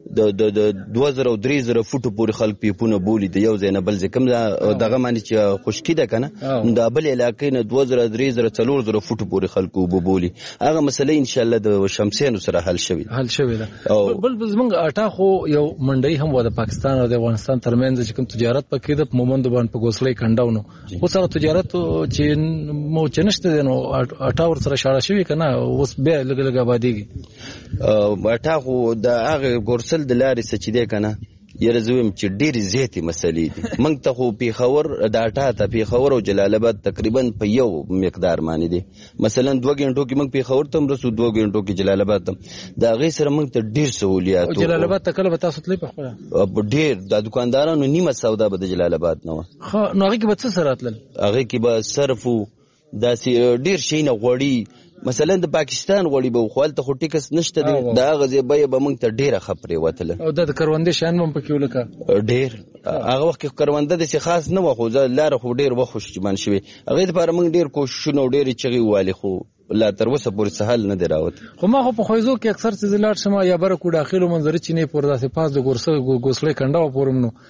2000 او 3000 فوټو پورې خلک پیپونه بولی د یو ځای نه بل ځای کوم دغه معنی چې خشکي ده کنه د بل علاقې نه 2000 3000 4000 فوټو پورې خلکو بولی هغه مسله ان شاء الله د شمسیانو سره حل شوی ده. بل زمونږ اټا خو یو منډي هم و د پاکستان او د افغانستان ترمنځ چې کوم تجارت پکې د مومند باندې په ګوسلې کنډاونو خو سره تجارت چې مو چنشته نو اټا ور سره شاړه شوی کنه اوس به لګ آبادیږي اټا خو د هغه ګورسل د لارې څه چې دی کنه یره زویم چې ډېرې زیاتې مسلې دي موږ ته خو پیښور د اټا ته پیښور او جلال آباد تقریبا په یو مقدار باندې دي مثلا 2 غنټو کې موږ پیښور ته رسو 2 غنټو کې جلال آباد ته دا غي سره موږ ته ډېر سہولیات او جلال آباد ته کله به تاسو تللی په خپل ډېر د دکاندارانو نیمه سودا به د جلال آباد نه خو نو هغه کې به څه سره تلل هغه کې به صرف داسې ډېر شي نه غوړي مثلا د پاکستان غوړي به خپل ته ټیکس نشته دی دا غزه به موږ ته ډیره خبره وتله او د کروندې شان هم پکې ولکه ډیر هغه وخت کرونده د څه خاص نه و خو لار خو ډیر وخت شمن شوی هغه لپاره موږ ډیر کوششونه ډیر چغي والی خو لا تر اوسه پورې سهل نه دراوت خو ما خو په خوځو کې اکثر څه لاړ شمه یا بره کو داخلو منظر چینه پر داسې پاس د ګوسلې کنده پورم نو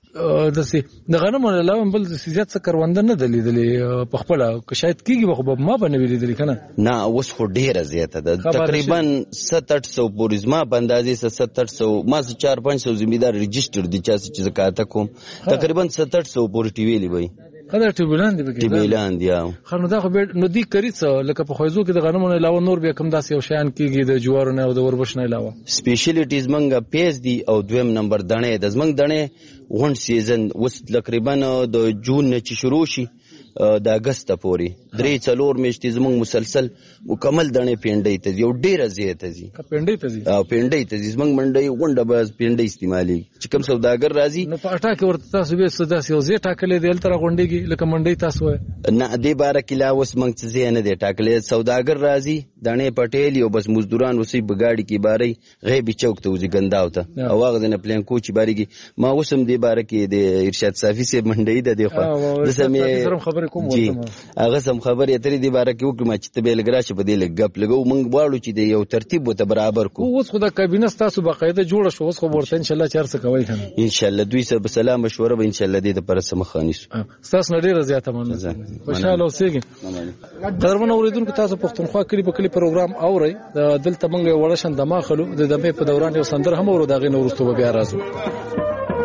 د غنمو علاوه بل د سیاست څخه کرونده نه دلیدلې په خپل که شاید کیږي خو ما باندې ویلې کنه نه اوس خو ډیره زیاته ده تقریبا 700 پورې ما باندې 700 ما 4-500 زمیندار ريجستر دي چې زکات کوم تقریبا 700 پورې ټیویلی وي خدای ټیبلان دی بګی ټیبلان دی خنو دا خو نو دی کریڅ لکه په خوځو کې د غنمو علاوه نور به کم داسې یو شان کیږي د جوارو نه او د وربش نه علاوه سپیشلیټیز منګه پیس دی او دویم نمبر دانه د زمنګ دانه غون سیزن وس تقریبا د جون نه چې شروع شي د اگست پورې 3-4 میاشتې زمنګ مسلسل مکمل دانه پیندې ته یو ډیره زیاته دي پیندې ته دي او پیندې ته زمنګ منډي غونډه باز پیندې استعمالي چې کوم سوداګر راځي نو په اټا کې ورته تاسو به صدا سیو زی ټاکلې دی تر غونډيږي لکه منډي تاسو نه دې 12 کلا وس منګ څه نه دی ټاکلې سوداګر راځي دانه پټېل یو بس مزدوران وسی بګاډي کې باري غیبی چوک ته وځي ګنداوته او هغه نه پلان کوچ باریږي ما وسم دې 12 کې د ارشاد صافي سي منډي د دی خو د سمې جی هغه سم خبر یې ترې دی باره کې وکړم چې ته به لګرا چې په دې لګپ لګو موږ واړو چې د یو ترتیب وته برابر کو اوس خو د کابینه تاسو باقاعده جوړ شو اوس خو ورته ان شاء الله چارڅ کوي کنه ان شاء الله دوی سره به سلام مشوره به ان شاء الله دې د پر سم خانیس تاسو نه ډیره زیاته مننه خوشاله اوسئ قدرمن اوریدونکو تاسو پښتونخوا کلی په کلی پروګرام اوري دلته موږ ورشن دماغ خلو د دمه په دوران یو سندر هم ورو داغې نورستو بیا راځو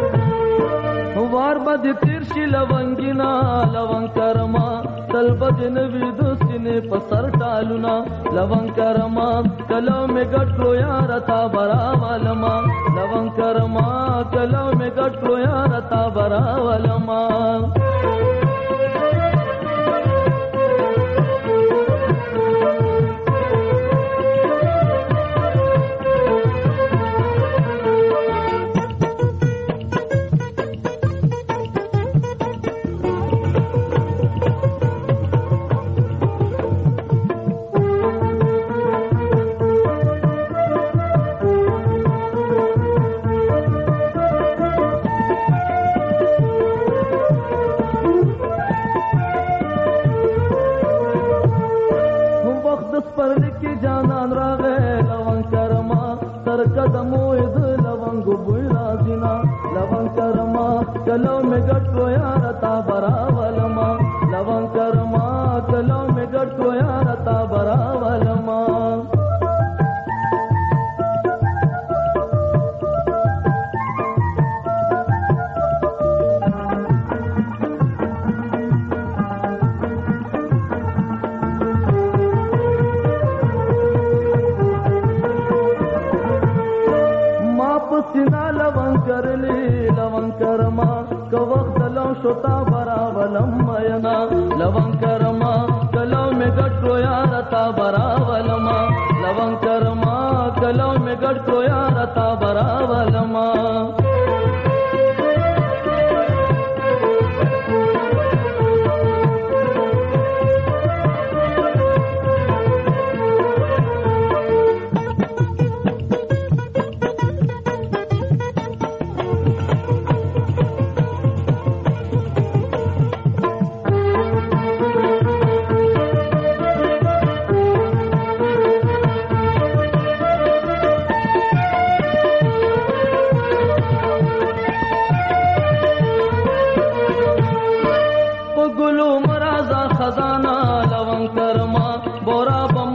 وار بد تیر شي لونګینا لونګ کرما تل بد نوی دوستینه پسر ټالونا لونګ کرما کلو می ګټلو یار تا برا ولما لونګ کرما کلو می ګټلو یار تا برا ولما चलो में गटो यार ता बरावलमा लवंग कर्मा चलो में गटो यार ता बरावलमा मापसिना लवंग करली लवंग कर्मा कवक्त लो शोता बरावलम मयना लवंग कर्मा कलो में गटो यार ता बरावलमा लवंग कर्मा कलो में गटो यार ता बरावलमा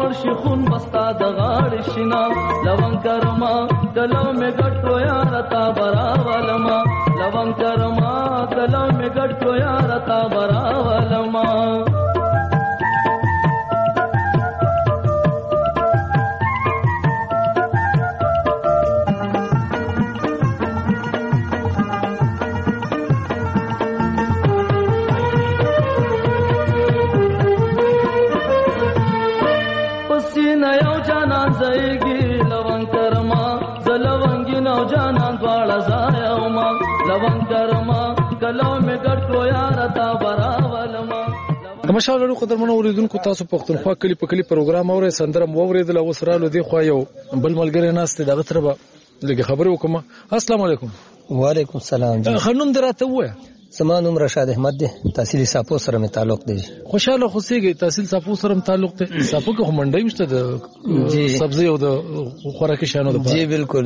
لوړ شي خون بستا د غاړې شینا لونګ کرما کلو می ګټو یار تا براولما لونګ کرما کلو می ګټو یار تا براولما زایګي لون کرما زلونګي نو جانان دواړه زایوما لون کرما کلو می ګټو یار تا براولما تماشا لرو قدرمنو اوریدونکو تاسو پښتونخوا کلی په کلی پروګرام اورئ سندره مو اوریدل او سرالو دی خو یو بل ملګری ناست دغه تر به لګي خبرو وکم. السلام علیکم. وعلیکم السلام. خنوم دراته وای زما نوم رشاد احمد دی. تحصیل ساپو سره می تعلق دی. خوشاله خوسیږي تحصیل ساپو سره تعلق دی. ساپو کې منډي مشته د سبزی او د خوراکي شانو د جی بالکل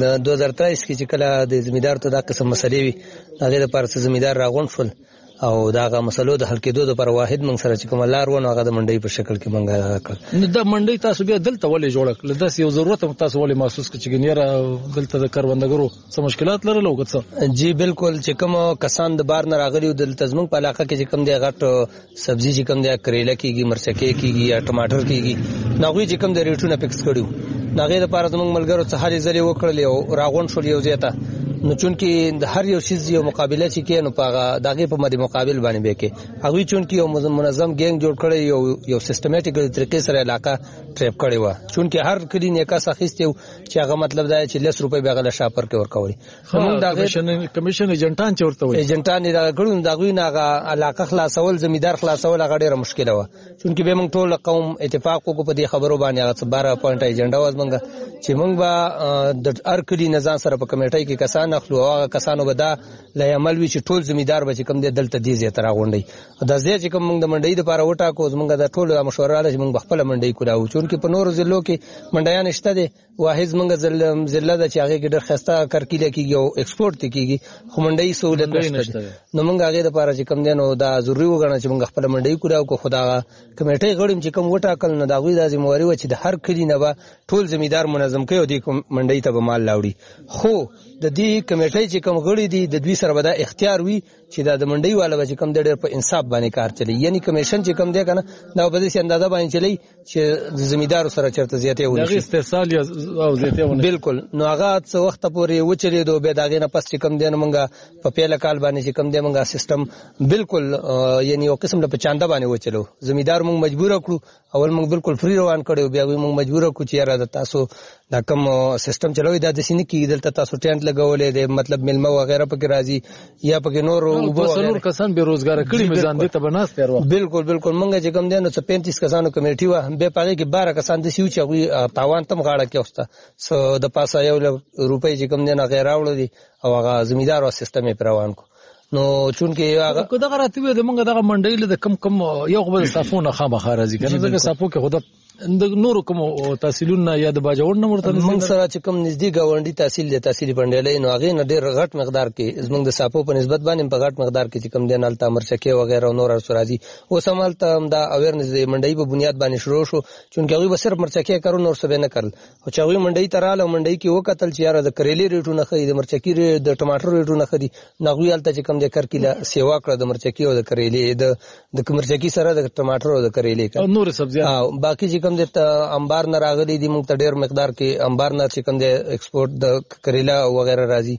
2023 کې چې کله د زمیدار ته دا قسم مسلې وي هغه د پارس زمیدار راغون شول او داغه مسلو د حل کېدو لپاره واحد موږ سره چې کوم لار ونه هغه د منډي په شکل کې موږ کړ. نو د منډي تاسو بیا دلته ولې جوړ کړل؟ داس یو ضرورت تاسو ولې محسوس کړئ چې ګنیره دلته د کاروندګرو څه مشکلات لرل او څه؟ جی بالکل چې کوم کسان د بار نه راغلي او دلته زموږ په علاقه کې چې کوم دی غټ سبزی چې کوم دی کریلا کیږي مرچکې کیږي یا ټماټر کیږي ناغوی چې کوم د ریټونه فکس کړیو ناغې لپاره زموږ ملګرو څه هلي ځلې وکړل او راغون شول یو ځای ته نو چونکی د هر یو شیز یو مقابله چې کې نو پاغه دغه په مدي مقابل باندې به کې هغه چونکی یو منظم ګینګ جوړ کړی یو سیستماتیک طریقې سره علاقه ټریپ کړی و چونکی هر کلی نه کا سخیسته چې هغه مطلب دا چې 10 روپۍ به غل شاپر کې ورکوي موږ دغه کمیشن ایجنټان چورته وي ایجنټان دا غړون دغه نه علاقه خلاصول زمیدار خلاصول هغه ډیره مشکله و چونکی به موږ ټول قوم اتفاق وکړو په دې خبرو باندې هغه 12 پوینټ ایجنډا واز موږ چې موږ به د هر کلی نظام سره په کمیټې کې کسان اخلو هغه کسانو به دا لایمل وی چې ټول زمیدار به کم دي دلته دي زه تر غونډي دا زه چې کوم موږ د منډي لپاره وټاکو موږ د ټول مشوره راځي موږ خپل منډي کولاو چونکه په نور ضلعو کې منډیان شته دي واحد موږ ضلع د چاغه کې ډېر خسته کرکیله کیږي او ایکسپورت کیږي خو منډي سہولت نشته نو موږ هغه لپاره چې کم دي نو دا ضروري وګڼل چې موږ خپل منډي کولاو کو خدا کمیټې غړم چې کوم وټاکل نو دا غوي د ذمہواری و چې د هر کلی نه به ټول زمیدار منظم کوي او د منډي ته به مال لاوړي خو د دې کمیټې چې کوم غړي دي د دوی سره به دا اختیار وي چې دا د منډي والا به کوم د ډېر په انصاف باندې کار چلی یعنی کمیشن چې کوم دی کنه دا په دې اندازه باندې چلی چې زمیدار سره چرته زیاته ونشي دغه استحصال او زیاته ونشي بالکل نو هغه څه وخت پورې وچلی دو به داګه نه پس چې کوم دی مونږه په پیله کال باندې چې کوم دی مونږه سیستم بالکل یعنی یو قسم له پچاندا باندې وچلو زمیدار مونږ مجبور کړو اول مونږ بالکل فری روان کړو بیا مونږ مجبور کړو چې را تاسو دا کوم سیستم چلوي دا د سینې کې دلته تاسو ټینټ لګولې دي مطلب ملمه وغیرہ پکې راځي یا پکې نور وبو کسان به روزګار کړي میزان دي ته بناس تیر وخت بالکل مونږ چې کوم دي نو 35 کسانو کمیټي و به پاره کې 12 کسان د سیو چې تاوان تم غاړه کې وسته سو د پاسه یو روپۍ چې کوم دي نه غیر راوړل دي او هغه زمیدار او سیستم یې روان کو نو چونکه هغه کو دغه راتوي د مونږ دغه منډي له کم یو خبر صفونه خامخا راځي کنه دغه صفو کې خود د نور کوم تحصیلونه یا د باجوړ نه ورته موږ سره چې کوم نږدې گاونډي تحصیل د تحصیل پندلې نو هغه نه ډېر غټ مقدار کې زمونږ د صافو په نسبت باندې په غټ مقدار کې چې کوم د نال تامر چکه وغیرہ نور راځي او سمال ته دا اویرنس د منډي په بنیاد باندې شروع شو چونکه هغه صرف مرچکه کارو نور څه نه کړل او چې هغه منډي تراله منډي کې وکتل چې یاره د کریلي ریټونه خې د مرچکی د ټماټر ریټونه خې نغوی الته چې کوم د کرکیله سیوا کړ د مرچکی او د کریلي د مرچکی سره د ټماټر او د کریلي او نور سبزیان او باقي چې کوم د انبار نه راغلي دي موږ ته ډېر مقدار کې انبار نه چې کوم د ایکسپورت د کریلا وغیرہ راځي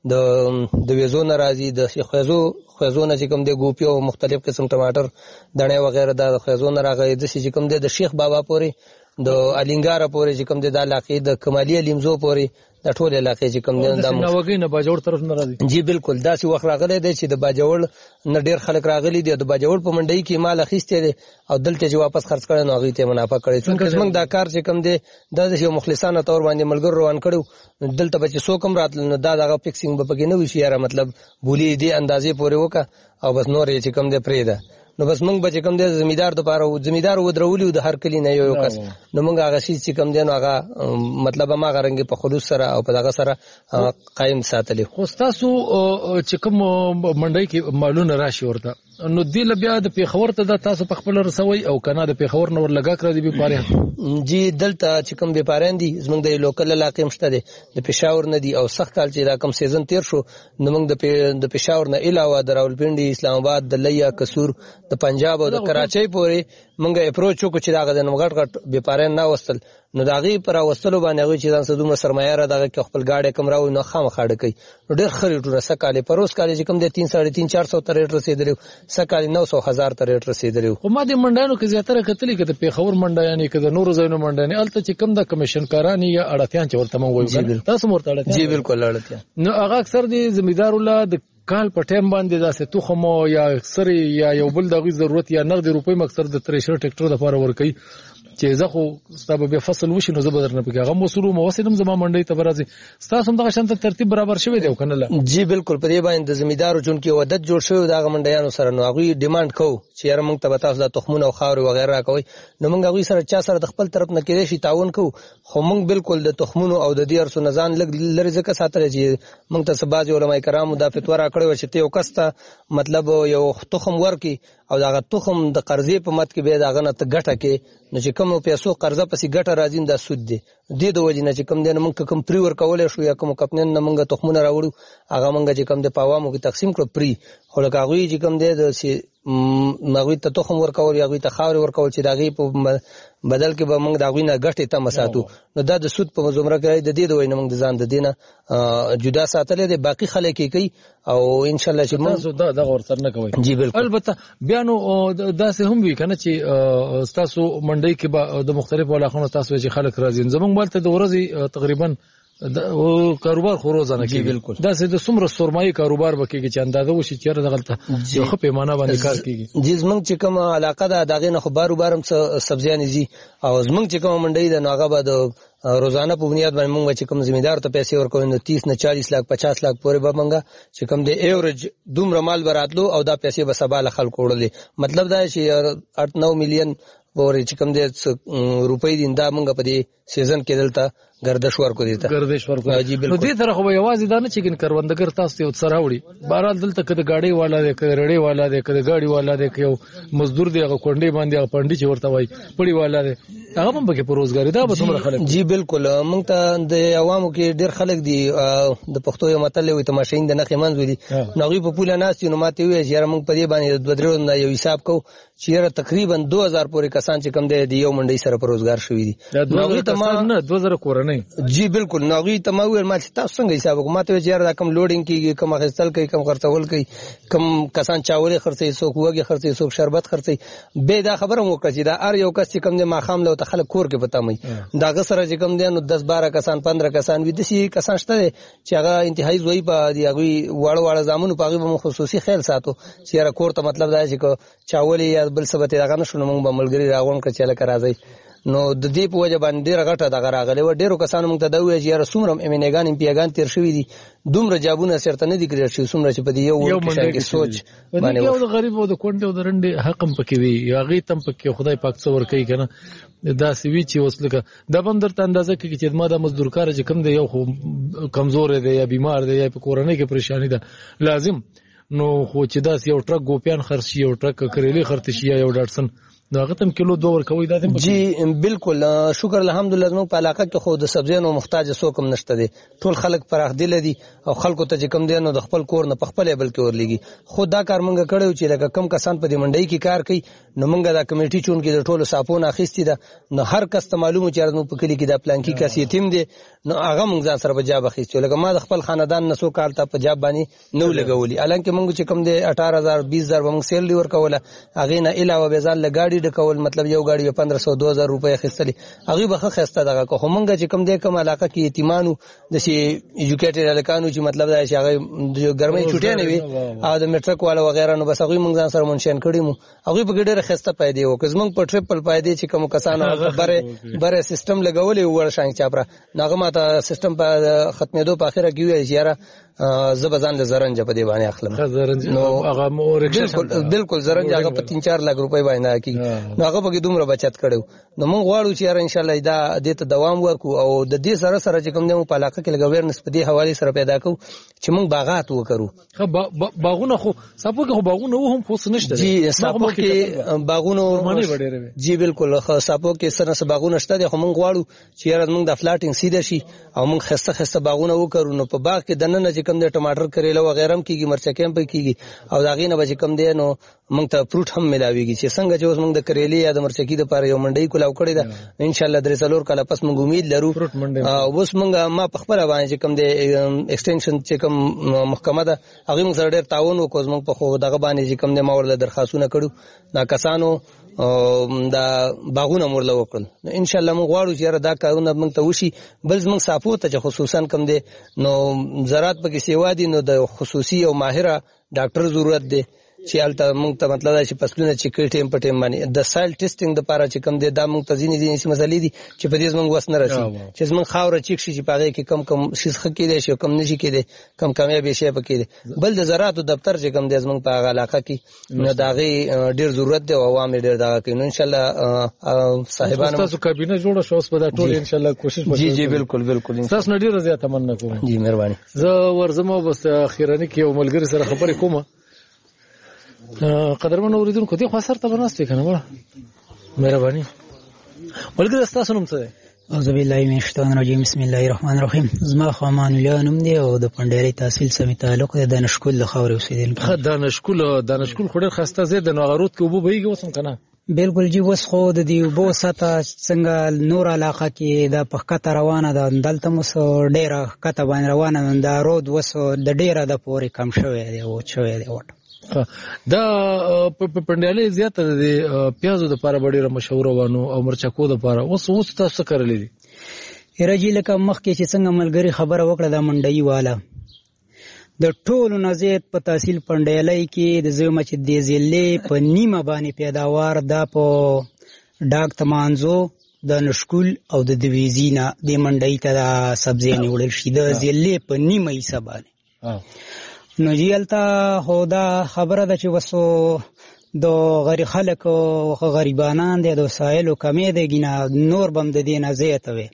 د ویزو نه راځي د خوځو نه چې کوم د ګوپیو مختلف قسم ټماټر دڼه وغیرہ د خوځو نه راغلي د چې کوم د شیخ بابا پورې د الینګار پورې چې کوم د علاقې د کمالي لیمزو پورې د ټول علاقې چې کوم د نوګي نه باجوړ طرف نه راځي جی بالکل دا چې وخت راغلی دی چې د باجوړ نه ډیر خلک راغلي دي د باجوړ په منډي کې مال اخیسته دي او دلته چې واپس خرڅ کړي نو هغه ته منافع کړي څنګه زمنګ دا کار چې کوم دی د یو مخلصانه تور باندې ملګر روان کړو دلته به چې سو کم راتل نو دا دغه فکسینګ به پکې نه وشي یاره مطلب بولی دي اندازې پورې وکا او بس نور چې کوم دی پرې ده نو بس موږ به چې کوم دی زمیدار د پاره زمیدار ودرولي د هر کلی نه یو کس نو موږ هغه شي چې کوم دی نو هغه مطلب ما غرنګ په خلوص سره او په دغه سره قائم ساتلی خو تاسو چې کوم منډي کې مالونه راشي ورته نو دې بیا د پیښور ته د تاسو په خپل رسوي او کنه د پیښور نور لګاک را دي بیپاریان جی دلته چې کوم بیپاریان دي زمونږ د لوکل علاقې مشته دي د پېښور نه دي او سخت کال چې دا کم سیزن تیر شو نو موږ د پېښور نه علاوه د راولپنډي اسلام آباد د لیا کسور د پنجاب او د کراچۍ پورې موږ اپروچ وکړو چې دا د نمګټ غټ بیپاریان نه وستل نو داغي پر وستلو باندې هغه چې ځان سدومره سرمایه را دغه خپل گاډي کم راو نه خامخاړه کوي نو ډېر خریټونه سکاله پروس کال چې کم د 3.5 400 تر ریټ رسیدلی سکاله 900,000 تر ریټ رسیدلی او ما د منډانو کې زیاتره کتلې کې د پیښور منډا یعنی کې د نور زینو منډانه الته چې کم د کمیشن کارانی یا اړتیان چې ورته مونږ وایو تاسو مرته اړتیا جی بالکل اړتیا نو هغه اکثر دي زمیدار الله د کال په ټیم باندې داسې توخم یا اکثر یا یو بل دغه ضرورت یا نقد روپۍ مقصد د تریشر ټریکټر لپاره ورکي چې زه خو ستاسو به فصل وشي نو زه به درنه پکې هغه مسلو موسم زما منډي ته برازي تاسو هم دغه شانت ترتیب برابر شوی دی کنه لا جی بالکل په دې باندې د زمیدارو چون کې ودت جوړ شوی دغه منډیانو سره نو هغه ډیماند کو چې یاره موږ ته تاسو د تخمونه او خاور و غیره کوي نو موږ هغه سره چا سره د خپل طرف نه کېږي شي تعاون کو خو موږ بالکل د تخمونو او د دې ارسو نزان لري ځکه ساتل چې موږ ته سباز علماء کرامو د فتوا راکړو چې ته یو کسته مطلب یو تخم ورکی او دغه تخم د قرضې په مت کې به دغه نه ته ګټه کې نو چې کوم پیسو قرضه پسې ګټه راځي دا سود دی د وجې نه چې کوم دین موږ کوم پری ور کولای شو یا کوم کپنن نه موږ تخمونه راوړو هغه موږ چې کوم د پاوامو کې تقسیم کړو پری خو لکه هغه چې کوم دی د مغوی ته تخم ور کول یا غوی ته خاور ور کول چې دغه په بدل کې به موږ دغه نه ګټه ته مساتو نو دا د سود په زمره کې د دې دوی نه موږ ځان د دینه جدا ساتلې دي باقی خلک کوي او ان شاء الله چې موږ دا غور سر نه کوي جی بالکل البته بیانو داسې هم وی کنه چې تاسو منډي کې به د مختلفو علاقو تاسو چې خلک راځي زمونږ مالته د ورځي تقریبا او کاروبار خو روزانه کې بالکل دا سه د سمره سرمایي کاروبار وکړي چې اندازه وشي چې دغلته یو خو پیمانه باندې کار کیږي جی زمونږ چې کوم علاقه ده دغه نه خو بارم سبزیان دي او زمونږ چې کوم منډي ده ناغه به د روزانه په بنیاد باندې موږ چې کوم زمیندار ته پیسې ورکوي نو 30 نه 40 लाख 50 लाख پورې به موږ چې کوم د ایوریج دومره مال براتلو او دا پیسې به سبا خلکو وړلې مطلب دا چې 8-9 میلیون پورې چې کوم د روپۍ دین دا موږ په دې سیزن کې دلته گردش ورکو دیتا گردش ورکو نو دې طرح خو یوازې دا نه چې ګن کروندګر تاسو ته سره وړي بهرحال دلته کده گاډي والا دی کده رړې والا دی کده گاډي والا دی یو مزدور دی هغه کونډې باندې هغه پندې چې ورته وای پړی والا دی هغه هم به په روزګاری دا به څومره خلک جی بالکل موږ ته د عوامو کې ډیر خلک دي د پښتو یو متل وي تماشین د نخې منځ وي نو غي په پوله ناس نو ماته وي چې موږ په دې باندې د درو نه یو حساب کو چې تقریبا 2000 پورې کسان چې کم دی یو منډي سره په روزګار شوی دي نو ته ما 2000 کورنۍ جی بالکل نوغي تمویل ما چې تاسو څنګه حساب وکړم ماته چې دا کم لوډینګ کیږي کم خرڅل کوي کم خرڅول کوي کم کسان چاولې خرڅي څوک وګي خرڅي څوک شربت خرڅي به دا خبره مو کړی دا ار یو کس چې کم دی ما خام له خلک کور کې پتا مې دا غسر چې کم دی نو 10-12 کسان 15 کسان وي دسي کسان شته چې هغه انتهایی زوی په دی هغه واړه زامنو په هغه خصوصي خیال ساتو چې را کور ته مطلب دا چې چاولې یا بل څه به هغه نشو موږ به ملګری راغون کړ چې لکه راځي نو د دې په وجه باندې ډیره غټه دغه راغلی و ډیرو کسانو موږ ته دا وایي چې رسومرم امینګان امپیاګان تیر شوی دي دومره جابونه سرته نه دي کړی چې څومره چې په دې یو کې سوچ باندې یو د غریب او د کونډې او د رنډې حق هم پکې وي یا غي تم پکې خدای پاک څور کوي کنه دا سوي چې وسلکه دا بم درته اندازه کوي چې ما د مزدور کار چې کم دی یو خو کمزور دی یا بیمار دی یا په کورنۍ کې پریشانی ده لازم نو خو چې دا یو ټرک ګوپیان خرڅ یو ټرک کریلی خرڅ شي یا یو ډاټسن نو هغه تم کیلو 2 ور کوي دا جی بالکل شکر الحمدلله زموږ په علاقه کې خو د سبزیانو محتاج څوک هم نشته دي ټول خلک پراخ دي دي او خلکو ته چې کم دي نو د خپل کور نه په خپل بلکې ورلېږي خو دا کار مونږ کړو چې لکه کم کسان په دې منډي کې کار کوي نو مونږ دا کمیټي چون کې د ټولو صاحبونو اخیستي ده نو هر کس ته معلومه چې نو په کلی کې دا پلان کې کس یتیم دي نو هغه مونږ ځان سره بجاب اخیستو لکه ما د خپل خاندان نسو کال ته په جاب باندې نو لګولي الانکه مونږ چې کم دي 18000 20000 مونږ سیلری ورکوله هغه نه علاوه به ځان لګاډي ډکول مطلب یو ګاډي 1500-2000 روپے اخیستلې هغه به خسته دغه کو همغه چې کم دې کم علاقه کې یتیمانو د شي ایجوکیټډ الکانو چې مطلب دا چې هغه د ګرمۍ چټي نه وي او د میټرک والا وغیرہ نو بس هغه موږ ځان سره منشن کړی مو هغه په ګډه خسته پایدې وکړ زمونږ په ټریپل پایدې چې کوم کسانو بره سیستم لګولې ور شانګ چاپرا ناغه ماته سیستم په ختمېدو په اخره کې وی یاره زبزان له زرنج په دی باندې اخلم نو هغه بالکل زرنج هغه په 3-4 لک روپۍ باندې کی نو هغه پکې دومره بچت کړو. نو موږ غواړو چې یاره ان شاء الله دا دې ته دوام ورکړو او د دې سره سره چې کوم دی په علاقه کې لږ اویرنس په دې حواله سره پیدا کړو چې موږ باغات وکړو. باغونه خو ساپو کې باغونه هم پوس نشته. جی ساپو کې باغونه جی بالکل ساپو کې سره باغونه شته دي خو موږ غواړو چې یاره موږ د فلاټینګ سیده شي او موږ خسته باغونه وکړو. نو په باغ کې دنه چې کوم دی ټماټر کریلا و غیره هم کیږي مرچکې هم کیږي او دا غینه به چې کوم دی نو موږ ته فروټ هم ملاويږي چې څنګه چې اوس موږ د کریلې یا د مرچکې لپاره یو منډي کولاو کړی دا ان شاء الله درې څلور کاله پس موږ امید لرو. اوس موږ ما په خپل باندې چې کوم دی ایکسټنشن چې کوم محکمه ده هغه موږ سره ډېر تعاون وکړو. موږ په خو دغه باندې چې کوم دی ما ورله درخواستونه کړو دا کسانو دا باغونه مرله وکړل. ان شاء الله موږ غواړو چې دا کارونه موږ ته وشي. بل موږ ساپو ته خصوصا کوم دی نو زراعت پکې سیوا دي نو د خصوصي او ماهره ډاکټر ضرورت دی چې الته موږ ته مطلب دا چې فصلونه چې کړي ټیم په ټیم باندې د سایل ټیسټینګ لپاره چې کوم دی دا موږ ته ځینې مسلې دي چې په دې موږ وس نه راشي چې موږ خاور چیک شي چې پاره کې کم شیز خکې دي شي کم نشي کې دي کم کامیاب شي پکې دي. بل د زراعت دفتر چې کوم دی موږ په علاقه کې نو داغي ډیر ضرورت دی او عوام ډیر دا کوي. نو ان شاء الله صاحبانو تاسو کابینه جوړه شو اوس په دا ټول ان شاء الله کوشش وکړو. جی بالکل تاسو نه ډیر زیات تمنا کوم. جی مهرباني. زه ورزمو بس اخیرانی کې یو ملګری سره خبرې کوم. قدرمن اوریدونکو دې خو سره ته ورناستې کنه وړه مهرباني ملګری تاسو نوم څه دی؟ اعوذ بالله من الشیطان الرجیم بسم الله الرحمن الرحیم. زما خو امان الله نوم دی او د پنډيري تحصیل سمې تعلق دی د نشکول د خاورې اوسېدل. دانشکول خو ډېر خسته زید د ناغروت کې وبو بهيږي وسم کنه. بالکل جی وس خو د دې وبو ساته څنګه نور علاقه کې د پخکته روانه ده دلته مو ډېره کته باندې روانه ده رود وس د ډېره د پورې کم شوی دی او شوی دی وټ دا پندالې زیاته د پیازو د لپاره ډېر مشهور وانه او مرچکو د لپاره اوس تاسو کړلې دي راځي لکه مخکې چې څنګه ملګری خبره وکړه د منډي والا د ټولو نزيد په تحصیل پندالې کې د زومه چې د زلې په نیمه باندې پیداوار دا په ډاک تمانزو د نشکول او د دیویزینا د منډي ته سبزی نیول شي د زلې په نیمه یې سبانه. نو جیلتا خدا خبره ده چې وسو د غری خلک او غریبانان دي د وسایلو کمی دی ګینه نور بم د دینه زیاته وي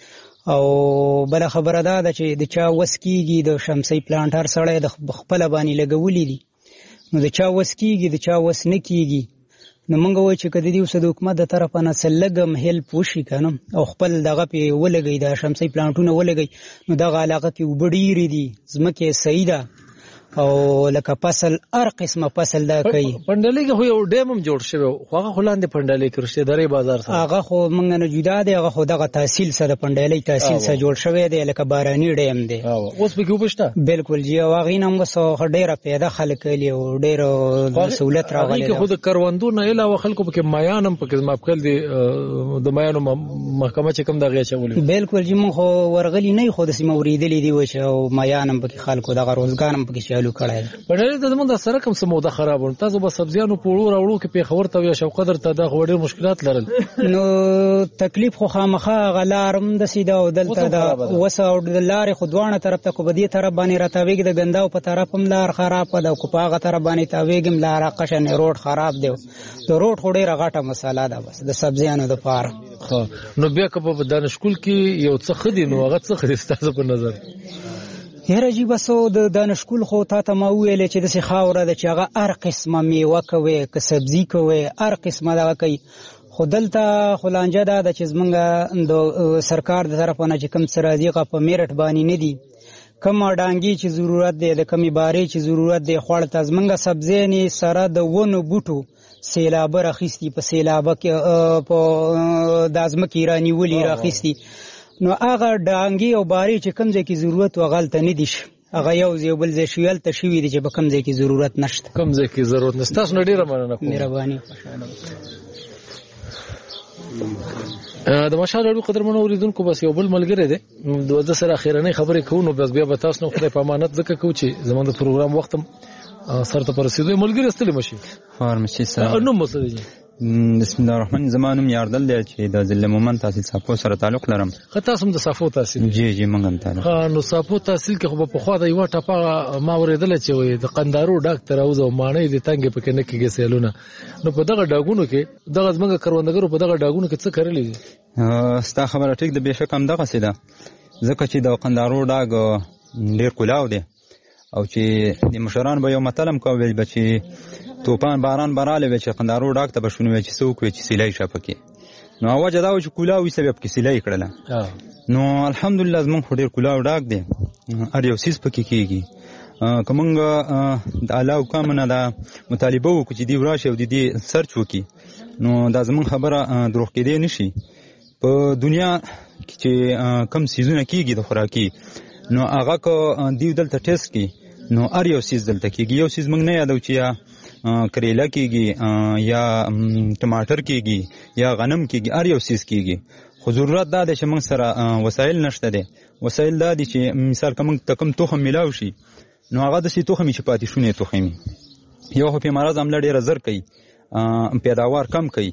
او بل خبره ده چې د چا وسکیږي د شمسي پلانټر سره د خپل باندې لګولې دي نو د چا وسکیږي د چا وس نه کیږي. نو مونږ وای چې کدی اوس د حکومت د طرفه نه سلګم هیلپ وشي کنه او خپل دغه په ولګي د شمسي پلانټونه ولګي نو دغه علاقه کې وبډيري دي زمکه سیده او لکه فصل هر قسمه فصل دا کوي. پندالې کې یو ډیم هم جوړ شوی خو هغه خلاندې پندالې کې رشته داري بازار سره هغه خو مونږ نه جدا دی هغه خو دغه تحصیل سره پندالې تحصیل سره جوړ شوی دی لکه باراني ډیم دی اوس به کې وبشته. بالکل جی واغې نم وسو ډېره پیدا خلک لی او ډېر سہولت راغلی خو د کروندو نه علاوه خلکو پکې میانم پکې ماپکل دی د میانو محکمه چې کوم دغه چولې. بالکل جی مونږ ورغلی نه خو د سیمه ورېدلې دی و چې او میانم پکې خلکو دغه روزګارم پکې پندالې ته موږ سره کوم سموده خرابون تاسو به سبزیانو پوړو راوړو کې پیښور ته یا شوقدر ته دا ډېر مشکلات لرل. نو تکلیف خو خامخا غلارم د سیده او دلته دا وسه او د لارې خودوانه طرف ته کو بدی طرف باندې راتاویګ د غنداو په طرف هم لار خراب ده او کو پاغه طرف باندې تاویګم لار قشن روډ خراب دی د روډ خو ډېر غټه مساله ده بس د سبزیانو د پاره. نو بیا که په دانشکول کې یو څه خدي نو هغه څه خدي ستاسو په نظر یاره جی بسو د دانشکول خو تا ما ویل چې د سي خاوره د چې هغه هر قسمه میوه کوي که سبزی کوي هر قسمه دا کوي خو دلته خلانجه دا د چې زمونږ د سرکار د طرفه نه چې کم سرازیغه په میرټ باندې نه دي کم ډانګي چې ضرورت دی د کمی باري چې ضرورت دی خوړ ته زمونږ سبزی نه سره د ونو بوټو سیلاب راخستی په سیلاب کې په دازمه کې رانی ولی راخستی نو هغه ډانګي او باري چې کوم ځای کې ضرورت وغلطه نه دي هغه یو ځای بل ځای شویل ته شوی دي چې په کوم ځای کې ضرورت نشته کوم ځای کې ضرورت نشته. تاسو ډیره مننه کوم مهرباني. د مشال اړو قدرمن اوریدونکو بس یو بل ملګری دی د سره اخیرنۍ خبرې کوو نو بس بیا به تاسو نو خدای په امانت ځکه کوو چې زموږ د پروګرام وختم سره ته پرسیدو ملګری استلې مشي فارمسی سره نو مسله بسم الله الرحمن زمانم یاردل دی چې د ضلع مومند تحصیل صافو سره تعلق لرم. خطا سم د صافو تحصیل جی موږ هم تعلق. نو صافو تحصیل کې خو په خوا د یو ټاپه ما ورېدل چې وي د قندارو ډاکټر او زمانه دي تنګ پکې نه کېږي سیلونه. نو په دغه ډاګونو کې دغه زمونږ کروندګرو په دغه ډاګونو کې څه کړلې دي؟ ستا خبره ټیک ده، بهشکه هم دغه سي ده، ځکه چې د قندارو ډاګ ډیر کولاو دی او چې د مشران به یو متلم کوي چې توپان باران براله وي چې قندارو ډاک ته بشونه وي چې څوک وي چې سیلای شپکه. نو اواجه دا چې کولاوي سبب کې سیلای کړله. نو الحمدلله زمون خو ډیر کولاو ډاک دی، ار یو سیس پکې کیږي. کومنګ د علاوه کوم نه دا مطالبه وکړي چې دی وراشي او دی سرچ وکړي. نو دا زمون خبره دروغ کېدی نشي. په دنیا کې چې کم سیزونه کیږي د خوراکي، نو هغه کو دی دلته ټیسټ کی، نو ار یو سیز دلته کیږي. یو سیز موږ نه یادو چې یا کریلا کیږي یا ټماټر کیږي یا غنم کیږي، ار یو سیز کیږي. خو ضرورت دا دی چې موږ سره وسایل نشته دي. وسایل دا دي چې مثال کوم تکم توخم ملاو شي، نو هغه د سی توخم چې پاتې شونه توخمي یو خو په مرز عمله ډیره زر کوي، پیداوار کم کوي.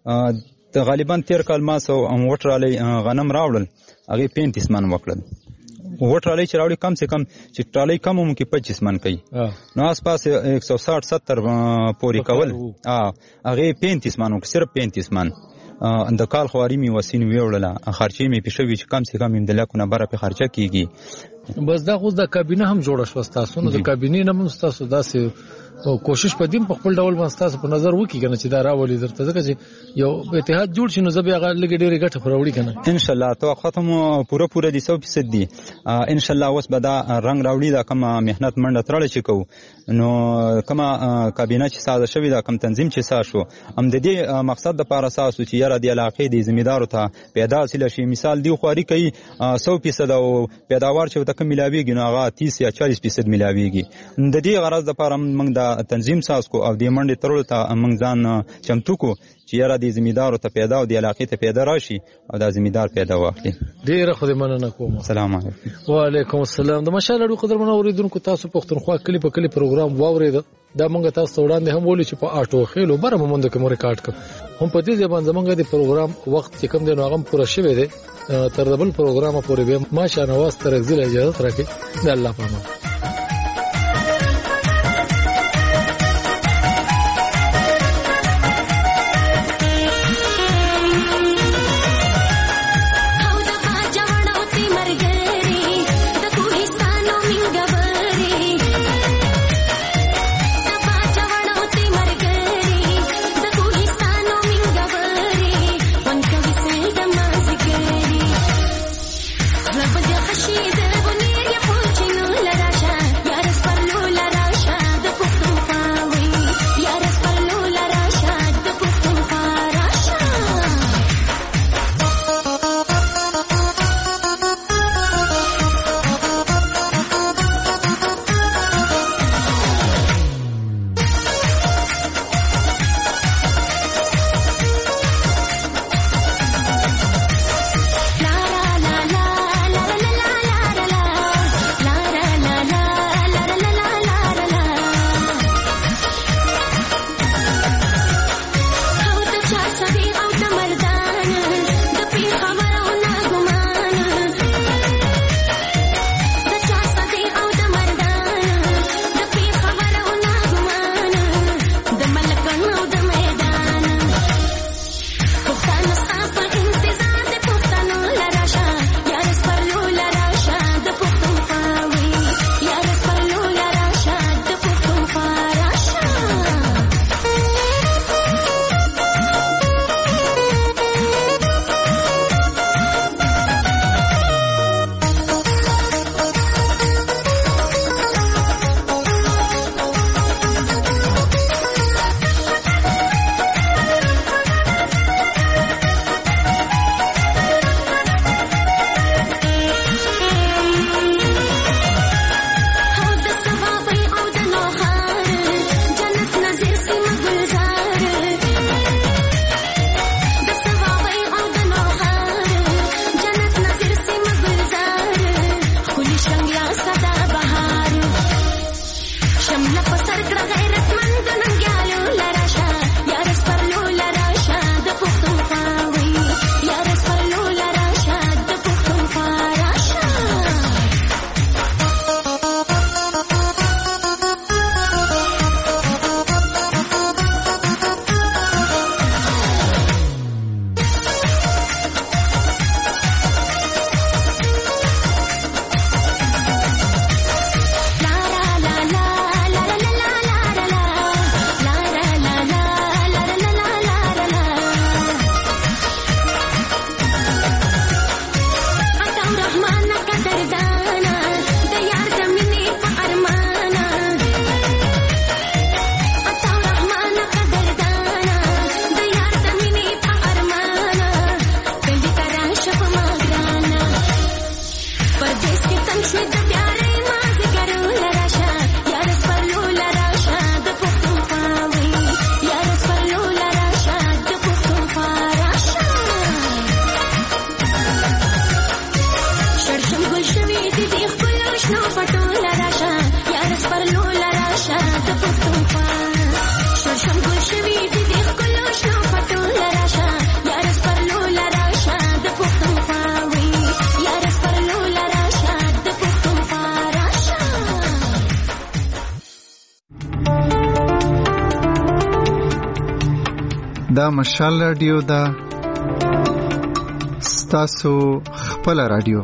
غالبا تیر کال ما سو وټرالي غنم راوړل، هغه 35 من وکړل. وټرالي چې راوړي کم سے کم چې ټالي کم هم کې 25 من کوي. نو اس پاس 160-70 پوری کول، هغه 35 من، صرف 35 من. د کال خواري می وسین ویوړله، خرچې می پښوی چې کم سے کم هم د لکونه بره په خرچه کیږي. بس دا خو د کابینه هم جوړه شو تاسو، نو د کابینه نه هم تاسو داسې کوشش پدیم په خپل ډول باندې تاسو په نظر وکړئ کنه چې دا راولي درته، ځکه چې یو اتحاد جوړ شي نو زبې هغه لګ ډېرې ګټه خورولي کنه. ان شاء الله تو ختم پوره دي 100% دي ان شاء الله. اوس به دا رنگ راوړي، دا کوم مهنت منډه ترړل شي کو، نو کوم کابینه چې ساده شوی، دا کوم تنظیم چې ساده شو، هم د دې مقصد د پاره اساس چې یاره د علاقې د ذمہدارو ته پیدا حاصل شي. مثال دی خواري کوي 100% او پیداوار چې ته کوم ملاویږي، نو هغه 30 یا 40% ملاویږي. د دې غرض د پاره موږ د تنظیم ساز کو او د منډه ترلو ته موږ ځان چمتو کو چې یاره د ذمہدارو ته پیدا او د علاقې ته پیدا راشي او د ذمہدار پیدا واخلي. ډیره خو دې مننه کوم. السلام علیکم. وعلیکم السلام. د مشال اړو قدرمنو اوریدونکو، تاسو پښتونخوا کلی په کلی پروګرام واورید. دا موږ تاسو وړاندې هم ولې چې په اټو خېلو بره مومند کې مو ریکارډ کړ. هم په دې ځبان زمونږ د پروګرام وخت چې کوم دی نو هغه پوره شوی دی. تر دبل پروګرام پورې به ماشا نواز ترغزل اجازه راکړي. د الله پامان. She did, when you put you, let us دا مشال رادیو دا ستاسو خپل رادیو.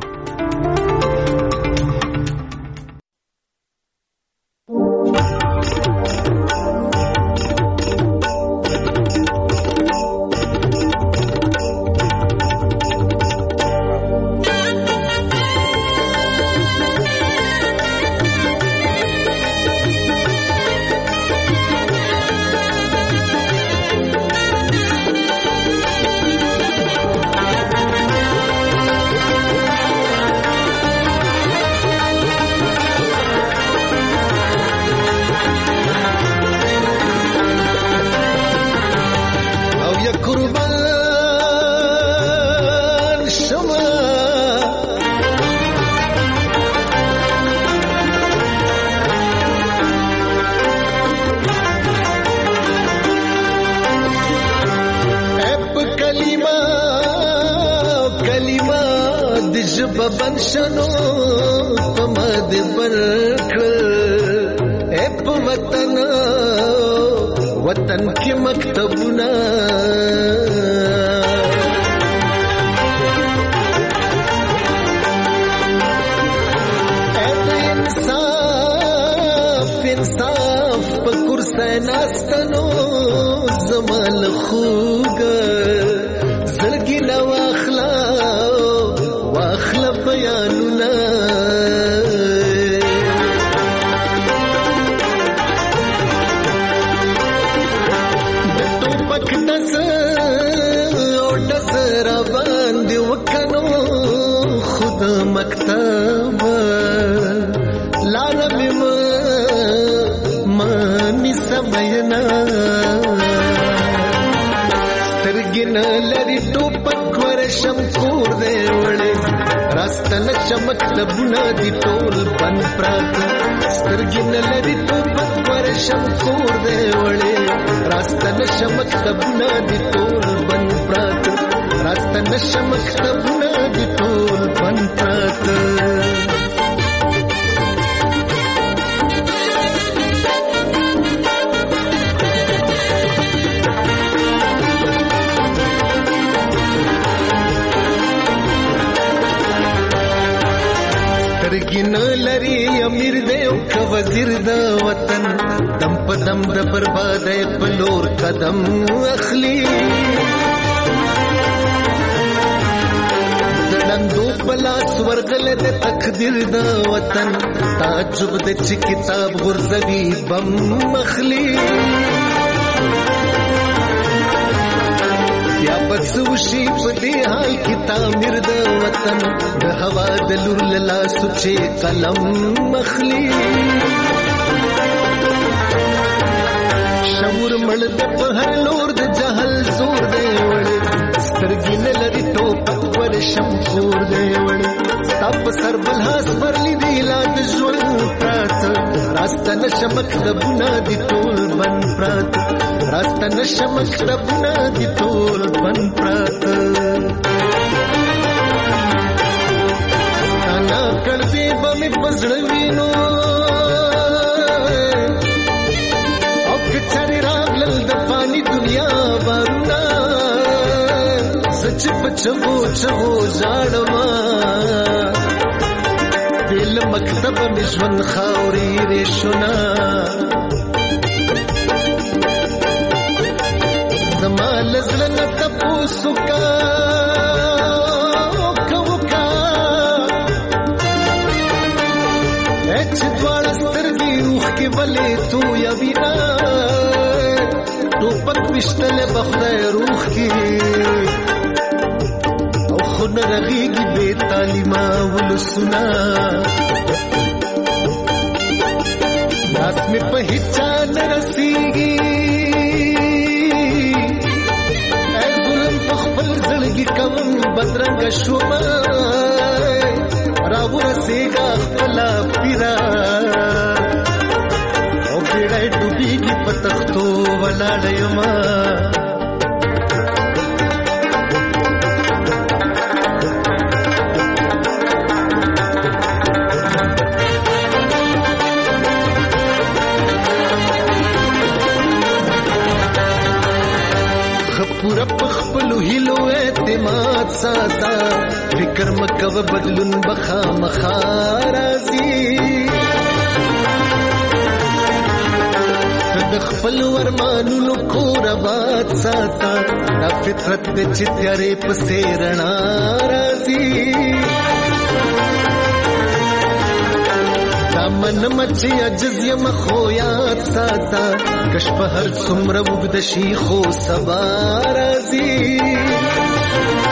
رغيږي به تعلیمه ولسونه لاس مې په هیچا نه رسیږي ای ظلم په خپل زړګي کوم بدرنګه شومه راورسېږه خپله پیره او بیړی ډوبېږي په تختو ولاړه یمه پورا پخپلو هیلو اعتماد ساتا فکر مکو بدلون بخامخا راځي د خپل ورمانونو کور آباد ساتا دا فطرت د چې تیارې پسې رڼا راځي من مچ عجز یم خو یاد ساتا کش په هر څومره وګد شي خو سبا راځي